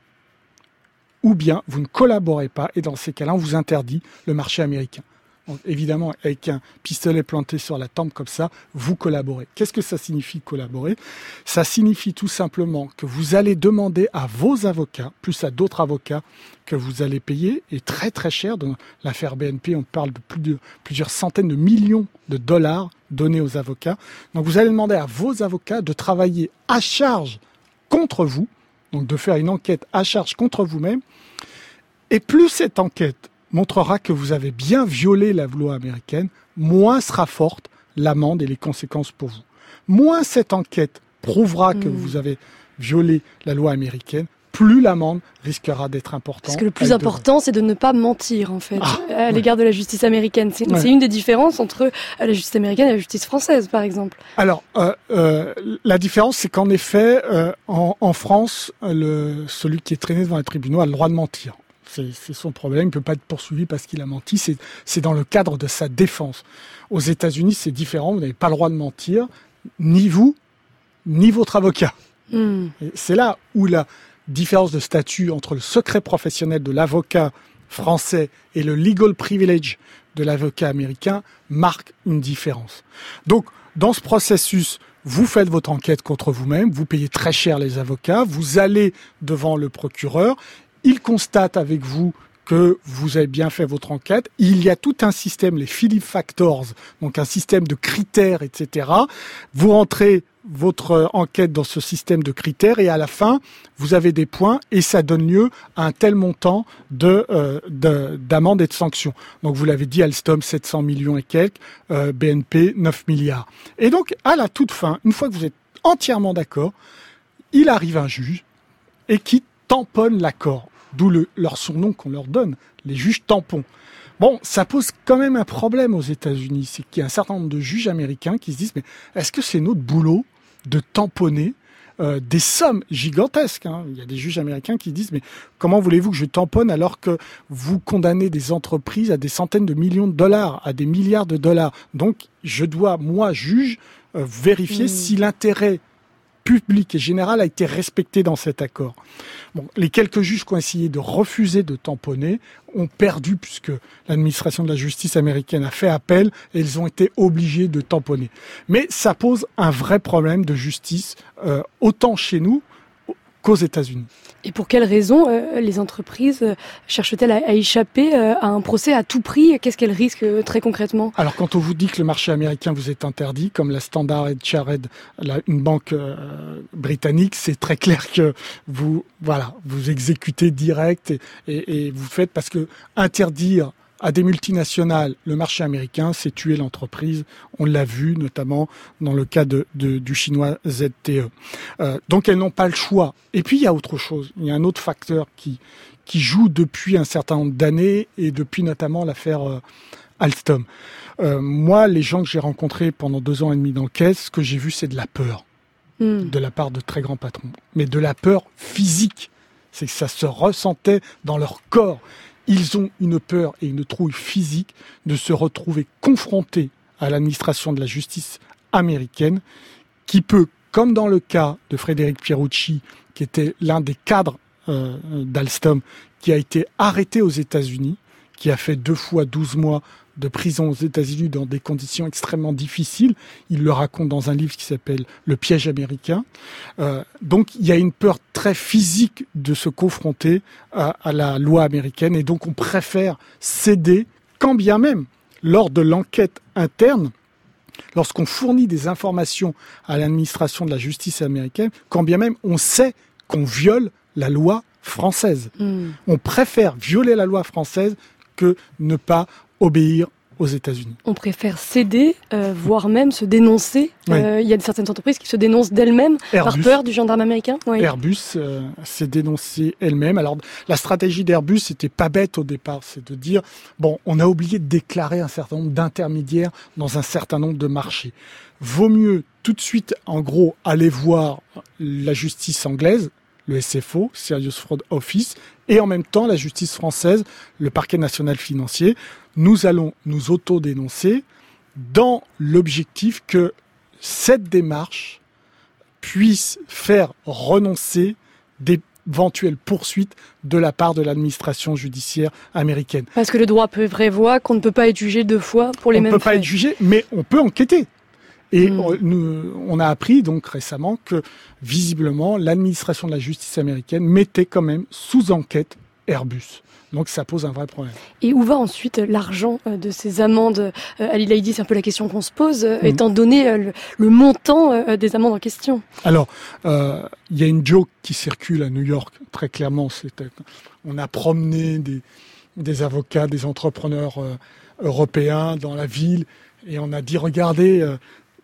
ou bien vous ne collaborez pas, et dans ces cas-là, on vous interdit le marché américain. Donc, évidemment, avec un pistolet planté sur la tempe comme ça, vous collaborez. Qu'est-ce que ça signifie collaborer ? Ça signifie tout simplement que vous allez demander à vos avocats, plus à d'autres avocats que vous allez payer, et très très cher. Dans l'affaire B N P, on parle de, plus de plusieurs centaines de millions de dollars donnés aux avocats. Donc vous allez demander à vos avocats de travailler à charge contre vous, donc de faire une enquête à charge contre vous-même, et plus cette enquête montrera que vous avez bien violé la loi américaine, moins sera forte l'amende et les conséquences pour vous. Moins cette enquête prouvera que mmh. vous avez violé la loi américaine, plus l'amende risquera d'être importante. Parce que le plus important, c'est de ne pas mentir, en fait, ah, à l'égard ouais. de la justice américaine. C'est, ouais. c'est une des différences entre la justice américaine et la justice française, par exemple. Alors, euh, euh, la différence, c'est qu'en effet, euh, en, en France, le, celui qui est traîné devant les tribunaux a le droit de mentir. C'est, c'est son problème, il ne peut pas être poursuivi parce qu'il a menti, c'est, c'est dans le cadre de sa défense. Aux États-Unis, c'est différent, vous n'avez pas le droit de mentir, ni vous, ni votre avocat. Mm. Et c'est là où la différence de statut entre le secret professionnel de l'avocat français et le legal privilege de l'avocat américain marque une différence. Donc, dans ce processus, vous faites votre enquête contre vous-même, vous payez très cher les avocats, vous allez devant le procureur, il constate avec vous que vous avez bien fait votre enquête. Il y a tout un système, les Philip Factors, donc un système de critères, et cetera. Vous rentrez votre enquête dans ce système de critères et à la fin, vous avez des points et ça donne lieu à un tel montant de, euh, de d'amende et de sanctions. Donc vous l'avez dit, Alstom sept cents millions et quelques, euh, B N P neuf milliards. Et donc à la toute fin, une fois que vous êtes entièrement d'accord, il arrive un juge et qui tamponne l'accord. D'où le, leur surnom qu'on leur donne, les juges tampons. Bon, ça pose quand même un problème aux États-Unis, c'est qu'il y a un certain nombre de juges américains qui se disent, mais est-ce que c'est notre boulot de tamponner euh, des sommes gigantesques, hein. Il y a des juges américains qui disent, mais comment voulez-vous que je tamponne alors que vous condamnez des entreprises à des centaines de millions de dollars, à des milliards de dollars. Donc, je dois, moi, juge, euh, vérifier mmh. si l'intérêt public et général a été respecté dans cet accord. Bon, les quelques juges qui ont essayé de refuser de tamponner ont perdu puisque l'administration de la justice américaine a fait appel et ils ont été obligés de tamponner. Mais ça pose un vrai problème de justice, euh, autant chez nous qu'aux États-Unis. Et pour quelles raisons euh, les entreprises euh, cherchent-elles à, à échapper euh, à un procès à tout prix ? Qu'est-ce qu'elles risquent euh, très concrètement ? Alors quand on vous dit que le marché américain vous est interdit, comme la Standard Chartered, la, une banque euh, britannique, c'est très clair que vous, voilà, vous exécutez direct et, et, et vous faites parce que interdire à des multinationales, le marché américain, c'est tuer l'entreprise. On l'a vu, notamment dans le cas de, de, du chinois Z T E. Euh, donc, elles n'ont pas le choix. Et puis, il y a autre chose. Il y a un autre facteur qui, qui joue depuis un certain nombre d'années et depuis notamment l'affaire euh, Alstom. Euh, moi, les gens que j'ai rencontrés pendant deux ans et demi d'enquête, ce que j'ai vu, c'est de la peur mmh. de la part de très grands patrons. Mais de la peur physique. C'est que ça se ressentait dans leur corps. Ils ont une peur et une trouille physique de se retrouver confrontés à l'administration de la justice américaine qui peut, comme dans le cas de Frédéric Pierucci, qui était l'un des cadres euh, d'Alstom, qui a été arrêté aux États-Unis, qui a fait deux fois douze mois de prison aux États-Unis dans des conditions extrêmement difficiles. Il le raconte dans un livre qui s'appelle « Le piège américain ». Euh, donc, il y a une peur très physique de se confronter à, à la loi américaine et donc on préfère céder, quand bien même, lors de l'enquête interne, lorsqu'on fournit des informations à l'administration de la justice américaine, quand bien même on sait qu'on viole la loi française. Mmh. On préfère violer la loi française que ne pas obéir aux États-Unis. On préfère céder, euh, voire même se dénoncer. Oui. Euh, il y a certaines entreprises qui se dénoncent d'elles-mêmes Airbus, par peur du gendarme américain. Oui. Airbus euh, s'est dénoncé elle-même. Alors, la stratégie d'Airbus n'était pas bête au départ. C'est de dire, bon, on a oublié de déclarer un certain nombre d'intermédiaires dans un certain nombre de marchés. Vaut mieux tout de suite, en gros, aller voir la justice anglaise, le S F O, Serious Fraud Office, et en même temps la justice française, le parquet national financier. Nous allons nous auto-dénoncer dans l'objectif que cette démarche puisse faire renoncer d'éventuelles poursuites de la part de l'administration judiciaire américaine. Parce que le droit prévoit qu'on ne peut pas être jugé deux fois pour les on mêmes faits. On ne peut pas être jugé, mais on peut enquêter. Et mmh. on, nous, on a appris donc récemment que visiblement l'administration de la justice américaine mettait quand même sous enquête Airbus. Donc ça pose un vrai problème. Et où va ensuite l'argent de ces amendes ? Ali Laïdi, c'est un peu la question qu'on se pose, mmh. étant donné le, le montant des amendes en question. Alors, euh, il y a une joke qui circule à New York, très clairement. C'est, on a promené des, des avocats, des entrepreneurs euh, européens dans la ville, et on a dit, regardez, euh,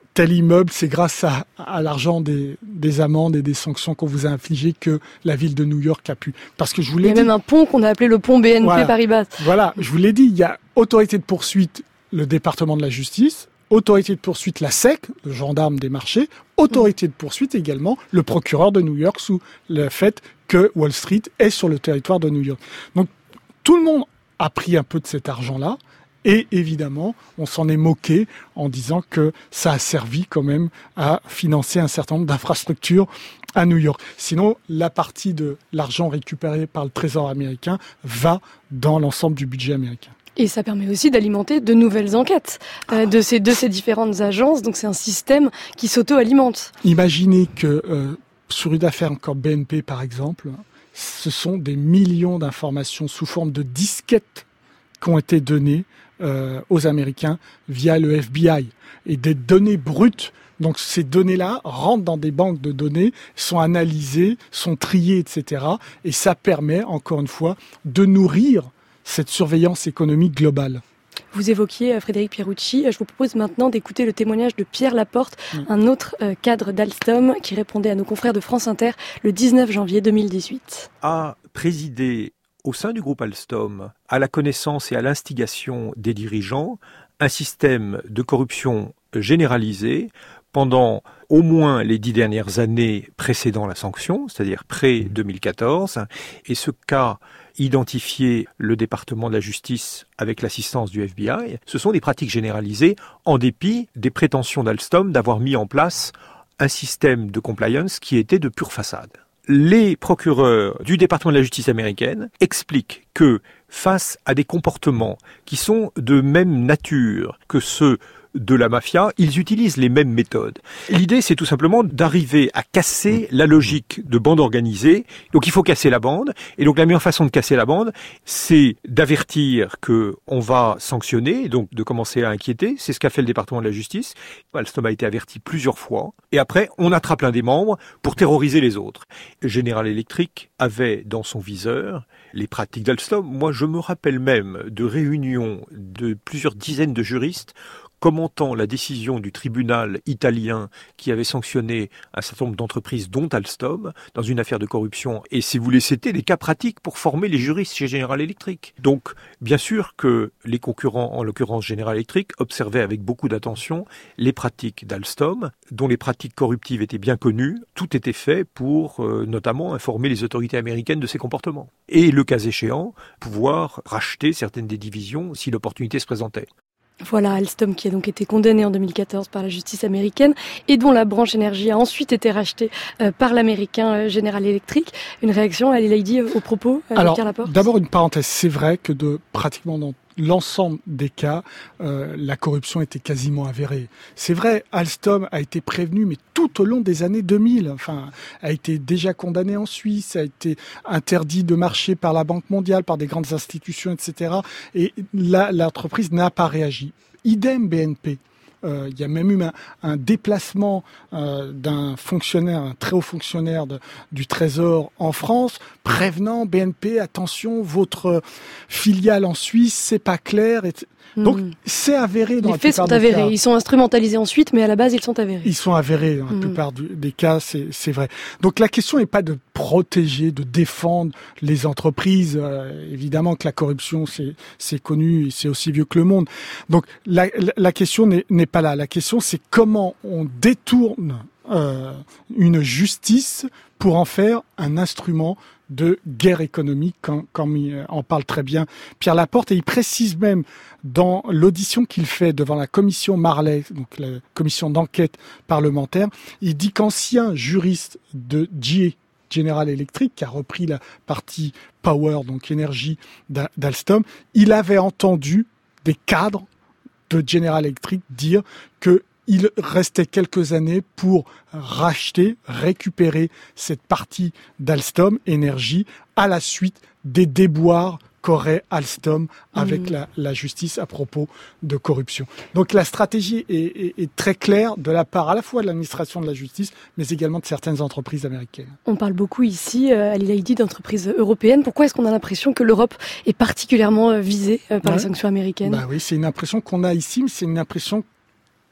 tel immeuble, c'est grâce à, à l'argent des, des amendes et des sanctions qu'on vous a infligées que la ville de New York a pu. Parce que je vous l'ai dit. Il y a même un pont qu'on a appelé le pont B N P voilà, Paribas. Voilà, je vous l'ai dit, il y a autorité de poursuite, le département de la justice, autorité de poursuite, la S E C, le gendarme des marchés, autorité de poursuite également, le procureur de New York, sous le fait que Wall Street est sur le territoire de New York. Donc, tout le monde a pris un peu de cet argent-là, et évidemment, on s'en est moqué en disant que ça a servi quand même à financer un certain nombre d'infrastructures à New York. Sinon, la partie de l'argent récupéré par le Trésor américain va dans l'ensemble du budget américain. Et ça permet aussi d'alimenter de nouvelles enquêtes euh, de, ces, de ces différentes agences. Donc c'est un système qui s'auto-alimente. Imaginez que euh, sur une affaire comme B N P par exemple, ce sont des millions d'informations sous forme de disquettes qui ont été données euh, aux Américains via le F B I. Et des données brutes. Donc ces données-là rentrent dans des banques de données, sont analysées, sont triées, et cetera. Et ça permet, encore une fois, de nourrir cette surveillance économique globale. Vous évoquiez Frédéric Pierucci. Je vous propose maintenant d'écouter le témoignage de Pierre Laporte, mmh. un autre cadre d'Alstom qui répondait à nos confrères de France Inter le dix-neuf janvier deux mille dix-huit. A présidé au sein du groupe Alstom, à la connaissance et à l'instigation des dirigeants, un système de corruption généralisé pendant au moins les dix dernières années précédant la sanction, c'est-à-dire pré-deux mille quatorze, et ce qu'a identifié le département de la justice avec l'assistance du F B I, ce sont des pratiques généralisées en dépit des prétentions d'Alstom d'avoir mis en place un système de compliance qui était de pure façade. Les procureurs du département de la justice américaine expliquent que face à des comportements qui sont de même nature que ceux de la mafia, ils utilisent les mêmes méthodes. L'idée, c'est tout simplement d'arriver à casser la logique de bande organisée. Donc, il faut casser la bande. Et donc, la meilleure façon de casser la bande, c'est d'avertir que on va sanctionner, donc de commencer à inquiéter. C'est ce qu'a fait le département de la justice. Alstom a été averti plusieurs fois. Et après, on attrape l'un des membres pour terroriser les autres. General Electric avait dans son viseur les pratiques d'Alstom. Moi, je me rappelle même de réunions de plusieurs dizaines de juristes commentant la décision du tribunal italien qui avait sanctionné un certain nombre d'entreprises, dont Alstom, dans une affaire de corruption. Et si vous voulez, c'était des cas pratiques pour former les juristes chez General Electric. Donc, bien sûr que les concurrents, en l'occurrence General Electric, observaient avec beaucoup d'attention les pratiques d'Alstom, dont les pratiques corruptives étaient bien connues. Tout était fait pour, euh, notamment, informer les autorités américaines de ces comportements. Et, le cas échéant, pouvoir racheter certaines des divisions si l'opportunité se présentait. Voilà, Alstom qui a donc été condamné en deux mille quatorze par la justice américaine et dont la branche énergie a ensuite été rachetée euh, par l'américain euh, General Electric. Une réaction, Ali Laïdi, au propos euh, Alors, de Pierre Laporte ? D'abord une parenthèse, c'est vrai que de pratiquement dans l'ensemble des cas, euh, la corruption était quasiment avérée. C'est vrai, Alstom a été prévenu, mais tout au long des années deux mille, enfin, a été déjà condamné en Suisse, a été interdit de marcher par la Banque mondiale, par des grandes institutions, et cetera. Et là, l'entreprise n'a pas réagi. Idem B N P. Euh, il y a même eu un, un déplacement euh, d'un fonctionnaire, un très haut fonctionnaire de, du Trésor en France, prévenant B N P, attention, votre filiale en Suisse, c'est pas clair. Et donc, mmh. c'est avéré dans Les la faits plupart sont des avérés. cas. Ils sont instrumentalisés ensuite, mais à la base, ils sont avérés. Ils sont avérés dans la mmh. plupart du, des cas, c'est, c'est vrai. Donc, la question n'est pas de protéger, de défendre les entreprises. Euh, évidemment que la corruption, c'est, c'est connu et c'est aussi vieux que le monde. Donc, la, la, la question n'est, n'est pas là. La question, c'est comment on détourne euh, une justice pour en faire un instrument de guerre économique, comme, comme il en parle très bien Pierre Laporte, et il précise même dans l'audition qu'il fait devant la commission Marley, donc la commission d'enquête parlementaire, il dit qu'ancien juriste de G E, General Electric, qui a repris la partie Power, donc énergie d'Alstom, il avait entendu des cadres de General Electric dire que il restait quelques années pour racheter, récupérer cette partie d'Alstom Énergie à la suite des déboires qu'aurait Alstom avec mmh. la, la justice à propos de corruption. Donc la stratégie est, est, est très claire de la part à la fois de l'administration de la justice, mais également de certaines entreprises américaines. On parle beaucoup ici, euh, Ali Laïdi, d'entreprises européennes. Pourquoi est-ce qu'on a l'impression que l'Europe est particulièrement euh, visée euh, par ouais. les sanctions américaines ? Bah oui, c'est une impression qu'on a ici, mais c'est une impression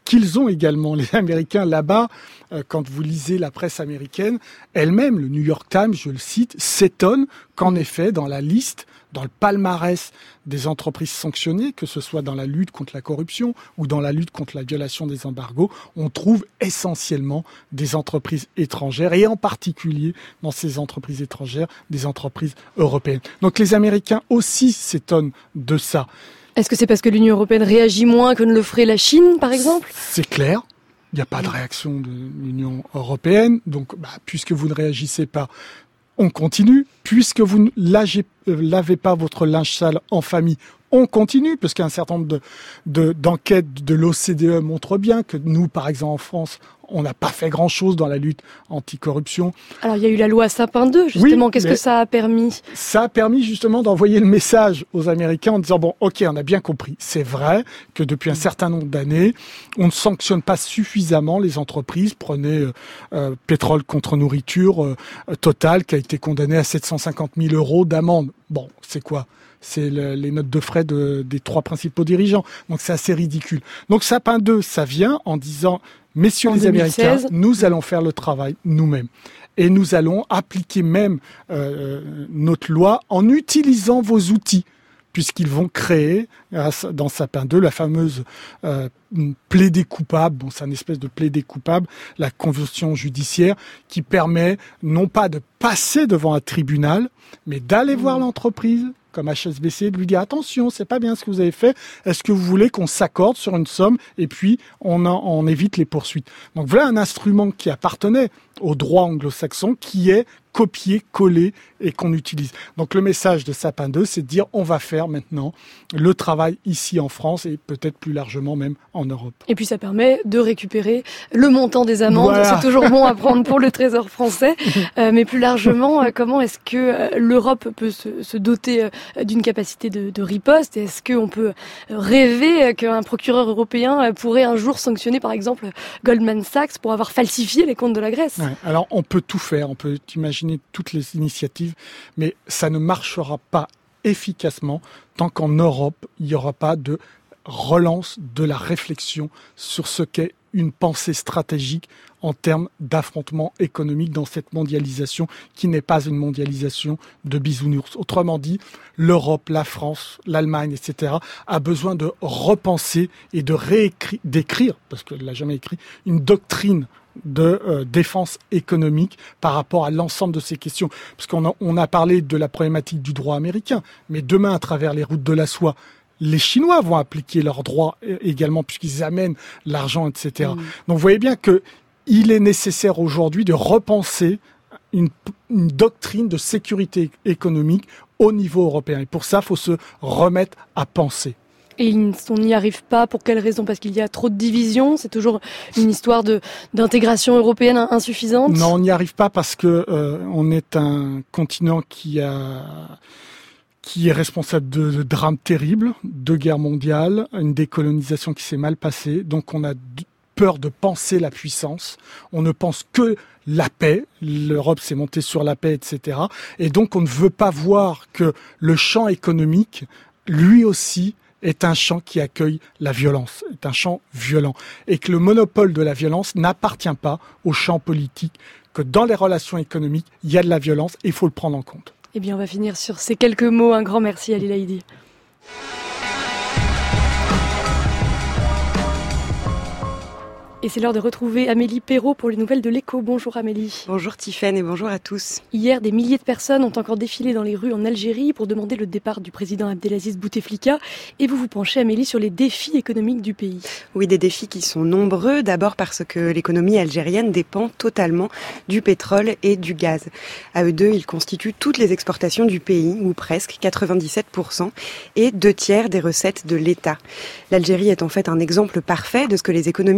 qu'ils ont également. Les Américains là-bas, euh, quand vous lisez la presse américaine, elle-même, le New York Times, je le cite, s'étonne qu'en effet, dans la liste, dans le palmarès des entreprises sanctionnées, que ce soit dans la lutte contre la corruption ou dans la lutte contre la violation des embargos, on trouve essentiellement des entreprises étrangères et en particulier dans ces entreprises étrangères, des entreprises européennes. Donc les Américains aussi s'étonnent de ça. Est-ce que c'est parce que l'Union européenne réagit moins que ne le ferait la Chine, par exemple ? C'est clair. Il n'y a pas de réaction de l'Union européenne. Donc, bah, puisque vous ne réagissez pas, on continue. Puisque vous ne lagez, euh, lavez pas votre linge sale en famille, on continue. Parce qu'un certain nombre de, de, d'enquêtes de l'O C D E montrent bien que nous, par exemple en France, on n'a pas fait grand-chose dans la lutte anticorruption. Alors, il y a eu la loi Sapin deux, justement. Oui, Qu'est-ce que ça a permis ? Ça a permis justement d'envoyer le message aux Américains en disant, bon, ok, on a bien compris. C'est vrai que depuis un certain nombre d'années, on ne sanctionne pas suffisamment les entreprises. Prenez euh, euh, pétrole contre nourriture, euh, Total, qui a été condamné à sept cent cinquante mille euros d'amende. Bon, c'est quoi ? C'est le, les notes de frais de, des trois principaux dirigeants. Donc c'est assez ridicule. Donc Sapin deux, ça vient en disant, messieurs les Américains, nous allons faire le travail nous-mêmes. Et nous allons appliquer même euh, notre loi en utilisant vos outils, puisqu'ils vont créer, dans Sapin deux, la fameuse euh, plaidé coupable, bon, c'est une espèce de plaidé coupable, la convention judiciaire, qui permet non pas de passer devant un tribunal, mais d'aller mmh. voir l'entreprise, comme H S B C, de lui dire attention, c'est pas bien ce que vous avez fait, est-ce que vous voulez qu'on s'accorde sur une somme et puis on, en, on évite les poursuites. Donc voilà un instrument qui appartenait au droit anglo-saxon qui est copié, collé et qu'on utilise. Donc le message de Sapin deux, c'est de dire on va faire maintenant le travail ici en France et peut-être plus largement même en Europe. Et puis ça permet de récupérer le montant des amendes. Voilà. C'est toujours bon à prendre pour le Trésor français. Euh, mais plus largement, euh, comment est-ce que euh, l'Europe peut se, se doter euh, d'une capacité de, de riposte ? Et est-ce qu'on peut rêver euh, qu'un procureur européen euh, pourrait un jour sanctionner par exemple Goldman Sachs pour avoir falsifié les comptes de la Grèce ? Ouais, alors on peut tout faire, on peut imaginer toutes les initiatives, mais ça ne marchera pas efficacement tant qu'en Europe, il n'y aura pas de relance de la réflexion sur ce qu'est une pensée stratégique en termes d'affrontement économique dans cette mondialisation qui n'est pas une mondialisation de bisounours. Autrement dit, l'Europe, la France, l'Allemagne, et cetera a besoin de repenser et de réécrire, d'écrire, parce qu'elle l'a jamais écrit, une doctrine de euh, défense économique par rapport à l'ensemble de ces questions. Parce qu'on a, on a parlé de la problématique du droit américain, mais demain, à travers les routes de la soie, les Chinois vont appliquer leurs droits également puisqu'ils amènent l'argent, et cetera. Mmh. Donc vous voyez bien que il est nécessaire aujourd'hui de repenser une, une doctrine de sécurité économique au niveau européen. Et pour ça, il faut se remettre à penser. Et on n'y arrive pas, pour quelle raison ? Parce qu'il y a trop de divisions, c'est toujours une histoire de, d'intégration européenne insuffisante ? Non, on n'y arrive pas parce que euh, on est un continent qui a... qui est responsable de, de drames terribles, deux guerres mondiales, une décolonisation qui s'est mal passée. Donc on a peur de penser la puissance. On ne pense que la paix. L'Europe s'est montée sur la paix, et cetera. Et donc on ne veut pas voir que le champ économique, lui aussi, est un champ qui accueille la violence, est un champ violent. Et que le monopole de la violence n'appartient pas au champ politique, que dans les relations économiques, il y a de la violence et il faut le prendre en compte. Eh bien, on va finir sur ces quelques mots. Un grand merci à Lila. Et c'est l'heure de retrouver Amélie Perrault pour les nouvelles de l'Écho. Bonjour Amélie. Bonjour Tiffaine et bonjour à tous. Hier, des milliers de personnes ont encore défilé dans les rues en Algérie pour demander le départ du président Abdelaziz Bouteflika. Et vous vous penchez, Amélie, sur les défis économiques du pays. Oui, des défis qui sont nombreux. D'abord parce que l'économie algérienne dépend totalement du pétrole et du gaz. À eux deux, ils constituent toutes les exportations du pays, ou presque quatre-vingt-dix-sept pour cent, et deux tiers des recettes de l'État. L'Algérie est en fait un exemple parfait de ce que les économistes appellent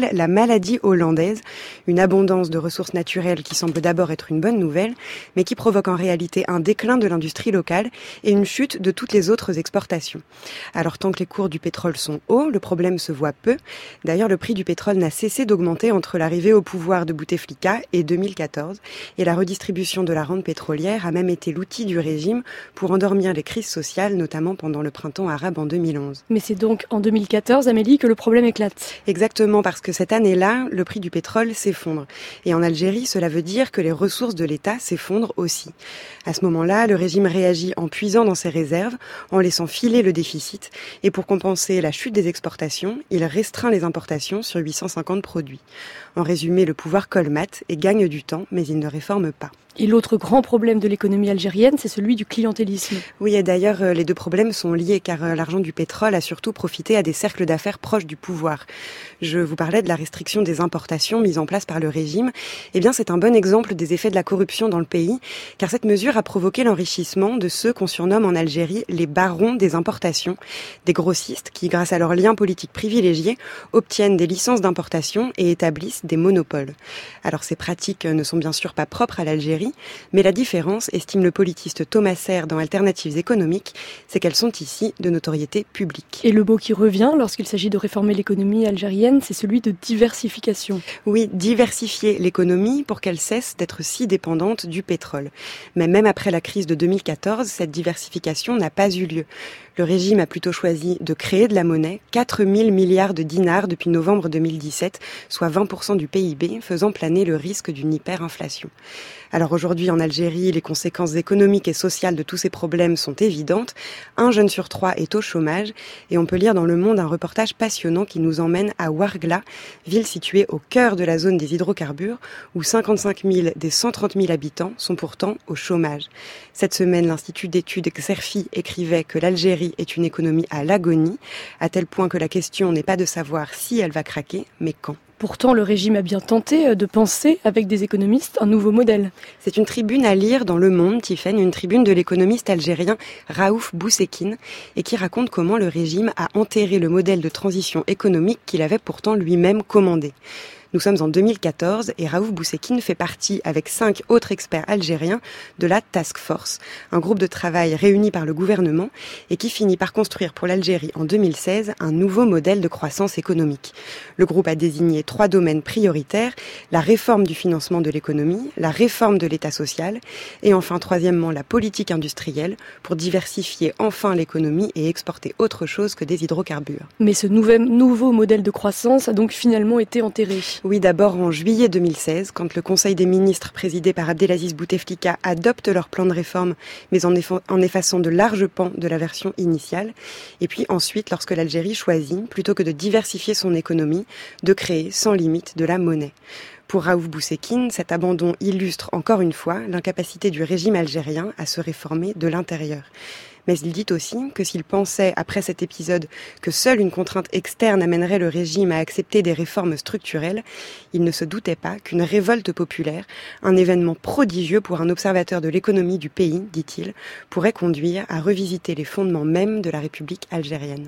appelle la maladie hollandaise, une abondance de ressources naturelles qui semble d'abord être une bonne nouvelle, mais qui provoque en réalité un déclin de l'industrie locale et une chute de toutes les autres exportations. Alors tant que les cours du pétrole sont hauts, le problème se voit peu. D'ailleurs, le prix du pétrole n'a cessé d'augmenter entre l'arrivée au pouvoir de Bouteflika et deux mille quatorze, et la redistribution de la rente pétrolière a même été l'outil du régime pour endormir les crises sociales, notamment pendant le printemps arabe en deux mille onze. Mais c'est donc en deux mille quatorze, Amélie, que le problème éclate. Exactement, parce que cette année-là, le prix du pétrole s'effondre. Et en Algérie, cela veut dire que les ressources de l'État s'effondrent aussi. À ce moment-là, le régime réagit en puisant dans ses réserves, en laissant filer le déficit, et pour compenser la chute des exportations, il restreint les importations sur huit cent cinquante produits. En résumé, le pouvoir colmate et gagne du temps, mais il ne réforme pas. Et l'autre grand problème de l'économie algérienne, c'est celui du clientélisme. Oui, et d'ailleurs, les deux problèmes sont liés, car l'argent du pétrole a surtout profité à des cercles d'affaires proches du pouvoir. Je vous parlais de la restriction des importations mise en place par le régime. Eh bien, c'est un bon exemple des effets de la corruption dans le pays, car cette mesure a provoqué l'enrichissement de ceux qu'on surnomme en Algérie les barons des importations, des grossistes qui, grâce à leurs liens politiques privilégiés, obtiennent des licences d'importation et établissent des monopoles. Alors, ces pratiques ne sont bien sûr pas propres à l'Algérie, mais la différence, estime le politiste Thomas Serre dans Alternatives économiques, c'est qu'elles sont ici de notoriété publique. Et le mot qui revient lorsqu'il s'agit de réformer l'économie algérienne, c'est celui de diversification. Oui, diversifier l'économie pour qu'elle cesse d'être si dépendante du pétrole. Mais même après la crise de deux mille quatorze, cette diversification n'a pas eu lieu. Le régime a plutôt choisi de créer de la monnaie, quatre mille milliards de dinars depuis novembre deux mille dix-sept, soit vingt pour cent du P I B, faisant planer le risque d'une hyperinflation. Alors aujourd'hui en Algérie, les conséquences économiques et sociales de tous ces problèmes sont évidentes. Un jeune sur trois est au chômage et on peut lire dans Le Monde un reportage passionnant qui nous emmène à Ouargla, ville située au cœur de la zone des hydrocarbures, où cinquante-cinq mille des cent trente mille habitants sont pourtant au chômage. Cette semaine, l'Institut d'études Xerfi écrivait que l'Algérie est une économie à l'agonie, à tel point que la question n'est pas de savoir si elle va craquer, mais quand. Pourtant, le régime a bien tenté de penser, avec des économistes, un nouveau modèle. C'est une tribune à lire dans Le Monde, Tiffaine, une tribune de l'économiste algérien Raouf Bousekine, et qui raconte comment le régime a enterré le modèle de transition économique qu'il avait pourtant lui-même commandé. Nous sommes en deux mille quatorze et Raouf Bousekine fait partie, avec cinq autres experts algériens, de la Task Force, un groupe de travail réuni par le gouvernement et qui finit par construire pour l'Algérie en deux mille seize un nouveau modèle de croissance économique. Le groupe a désigné trois domaines prioritaires, la réforme du financement de l'économie, la réforme de l'État social et enfin, troisièmement, la politique industrielle pour diversifier enfin l'économie et exporter autre chose que des hydrocarbures. Mais ce nouvel, nouveau modèle de croissance a donc finalement été enterré. Oui, d'abord en juillet deux mille seize, quand le Conseil des ministres présidé par Abdelaziz Bouteflika adopte leur plan de réforme, mais en, effa- en effaçant de larges pans de la version initiale. Et puis ensuite, lorsque l'Algérie choisit, plutôt que de diversifier son économie, de créer sans limite de la monnaie. Pour Raouf Bousekine, cet abandon illustre encore une fois l'incapacité du régime algérien à se réformer de l'intérieur. Mais il dit aussi que s'il pensait, après cet épisode, que seule une contrainte externe amènerait le régime à accepter des réformes structurelles, il ne se doutait pas qu'une révolte populaire, un événement prodigieux pour un observateur de l'économie du pays, dit-il, pourrait conduire à revisiter les fondements mêmes de la République algérienne.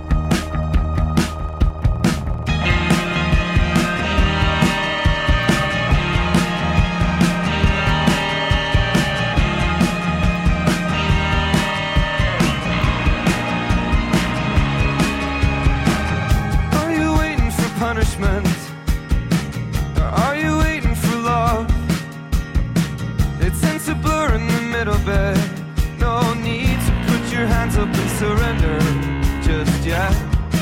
Punishment, or are you waiting for love? It tends to blur in the middle bit. No need to put your hands up and surrender just yet.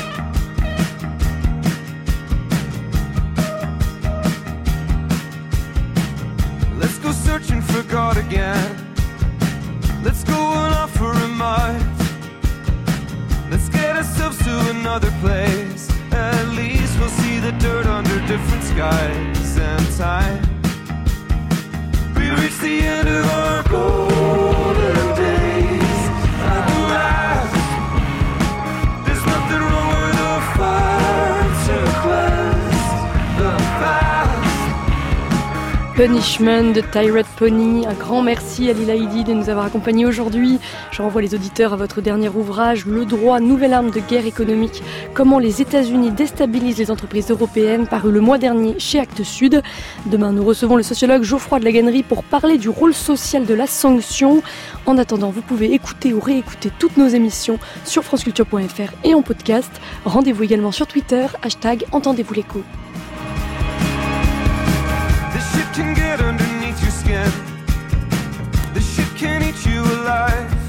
Let's go searching for God again. Let's go and offer him mud. Let's get ourselves to another place. At least we'll see the dirt under different skies and time. We reach the end of our golden days. At the last, there's nothing wrong with a fire to cleanse the past. Punishment de Tyrant Pony. Un grand merci à Lila Idi de nous avoir accompagnés aujourd'hui. Je renvoie les auditeurs à votre dernier ouvrage, Le droit, nouvelle arme de guerre économique, comment les États-Unis déstabilisent les entreprises européennes, paru le mois dernier chez Actes Sud. Demain, nous recevons le sociologue Geoffroy de Laganerie pour parler du rôle social de la sanction. En attendant, vous pouvez écouter ou réécouter toutes nos émissions sur franceculture point f r et en podcast. Rendez-vous également sur Twitter, hashtag Entendez-vous l'écho. Can get underneath your skin. This shit can eat you alive.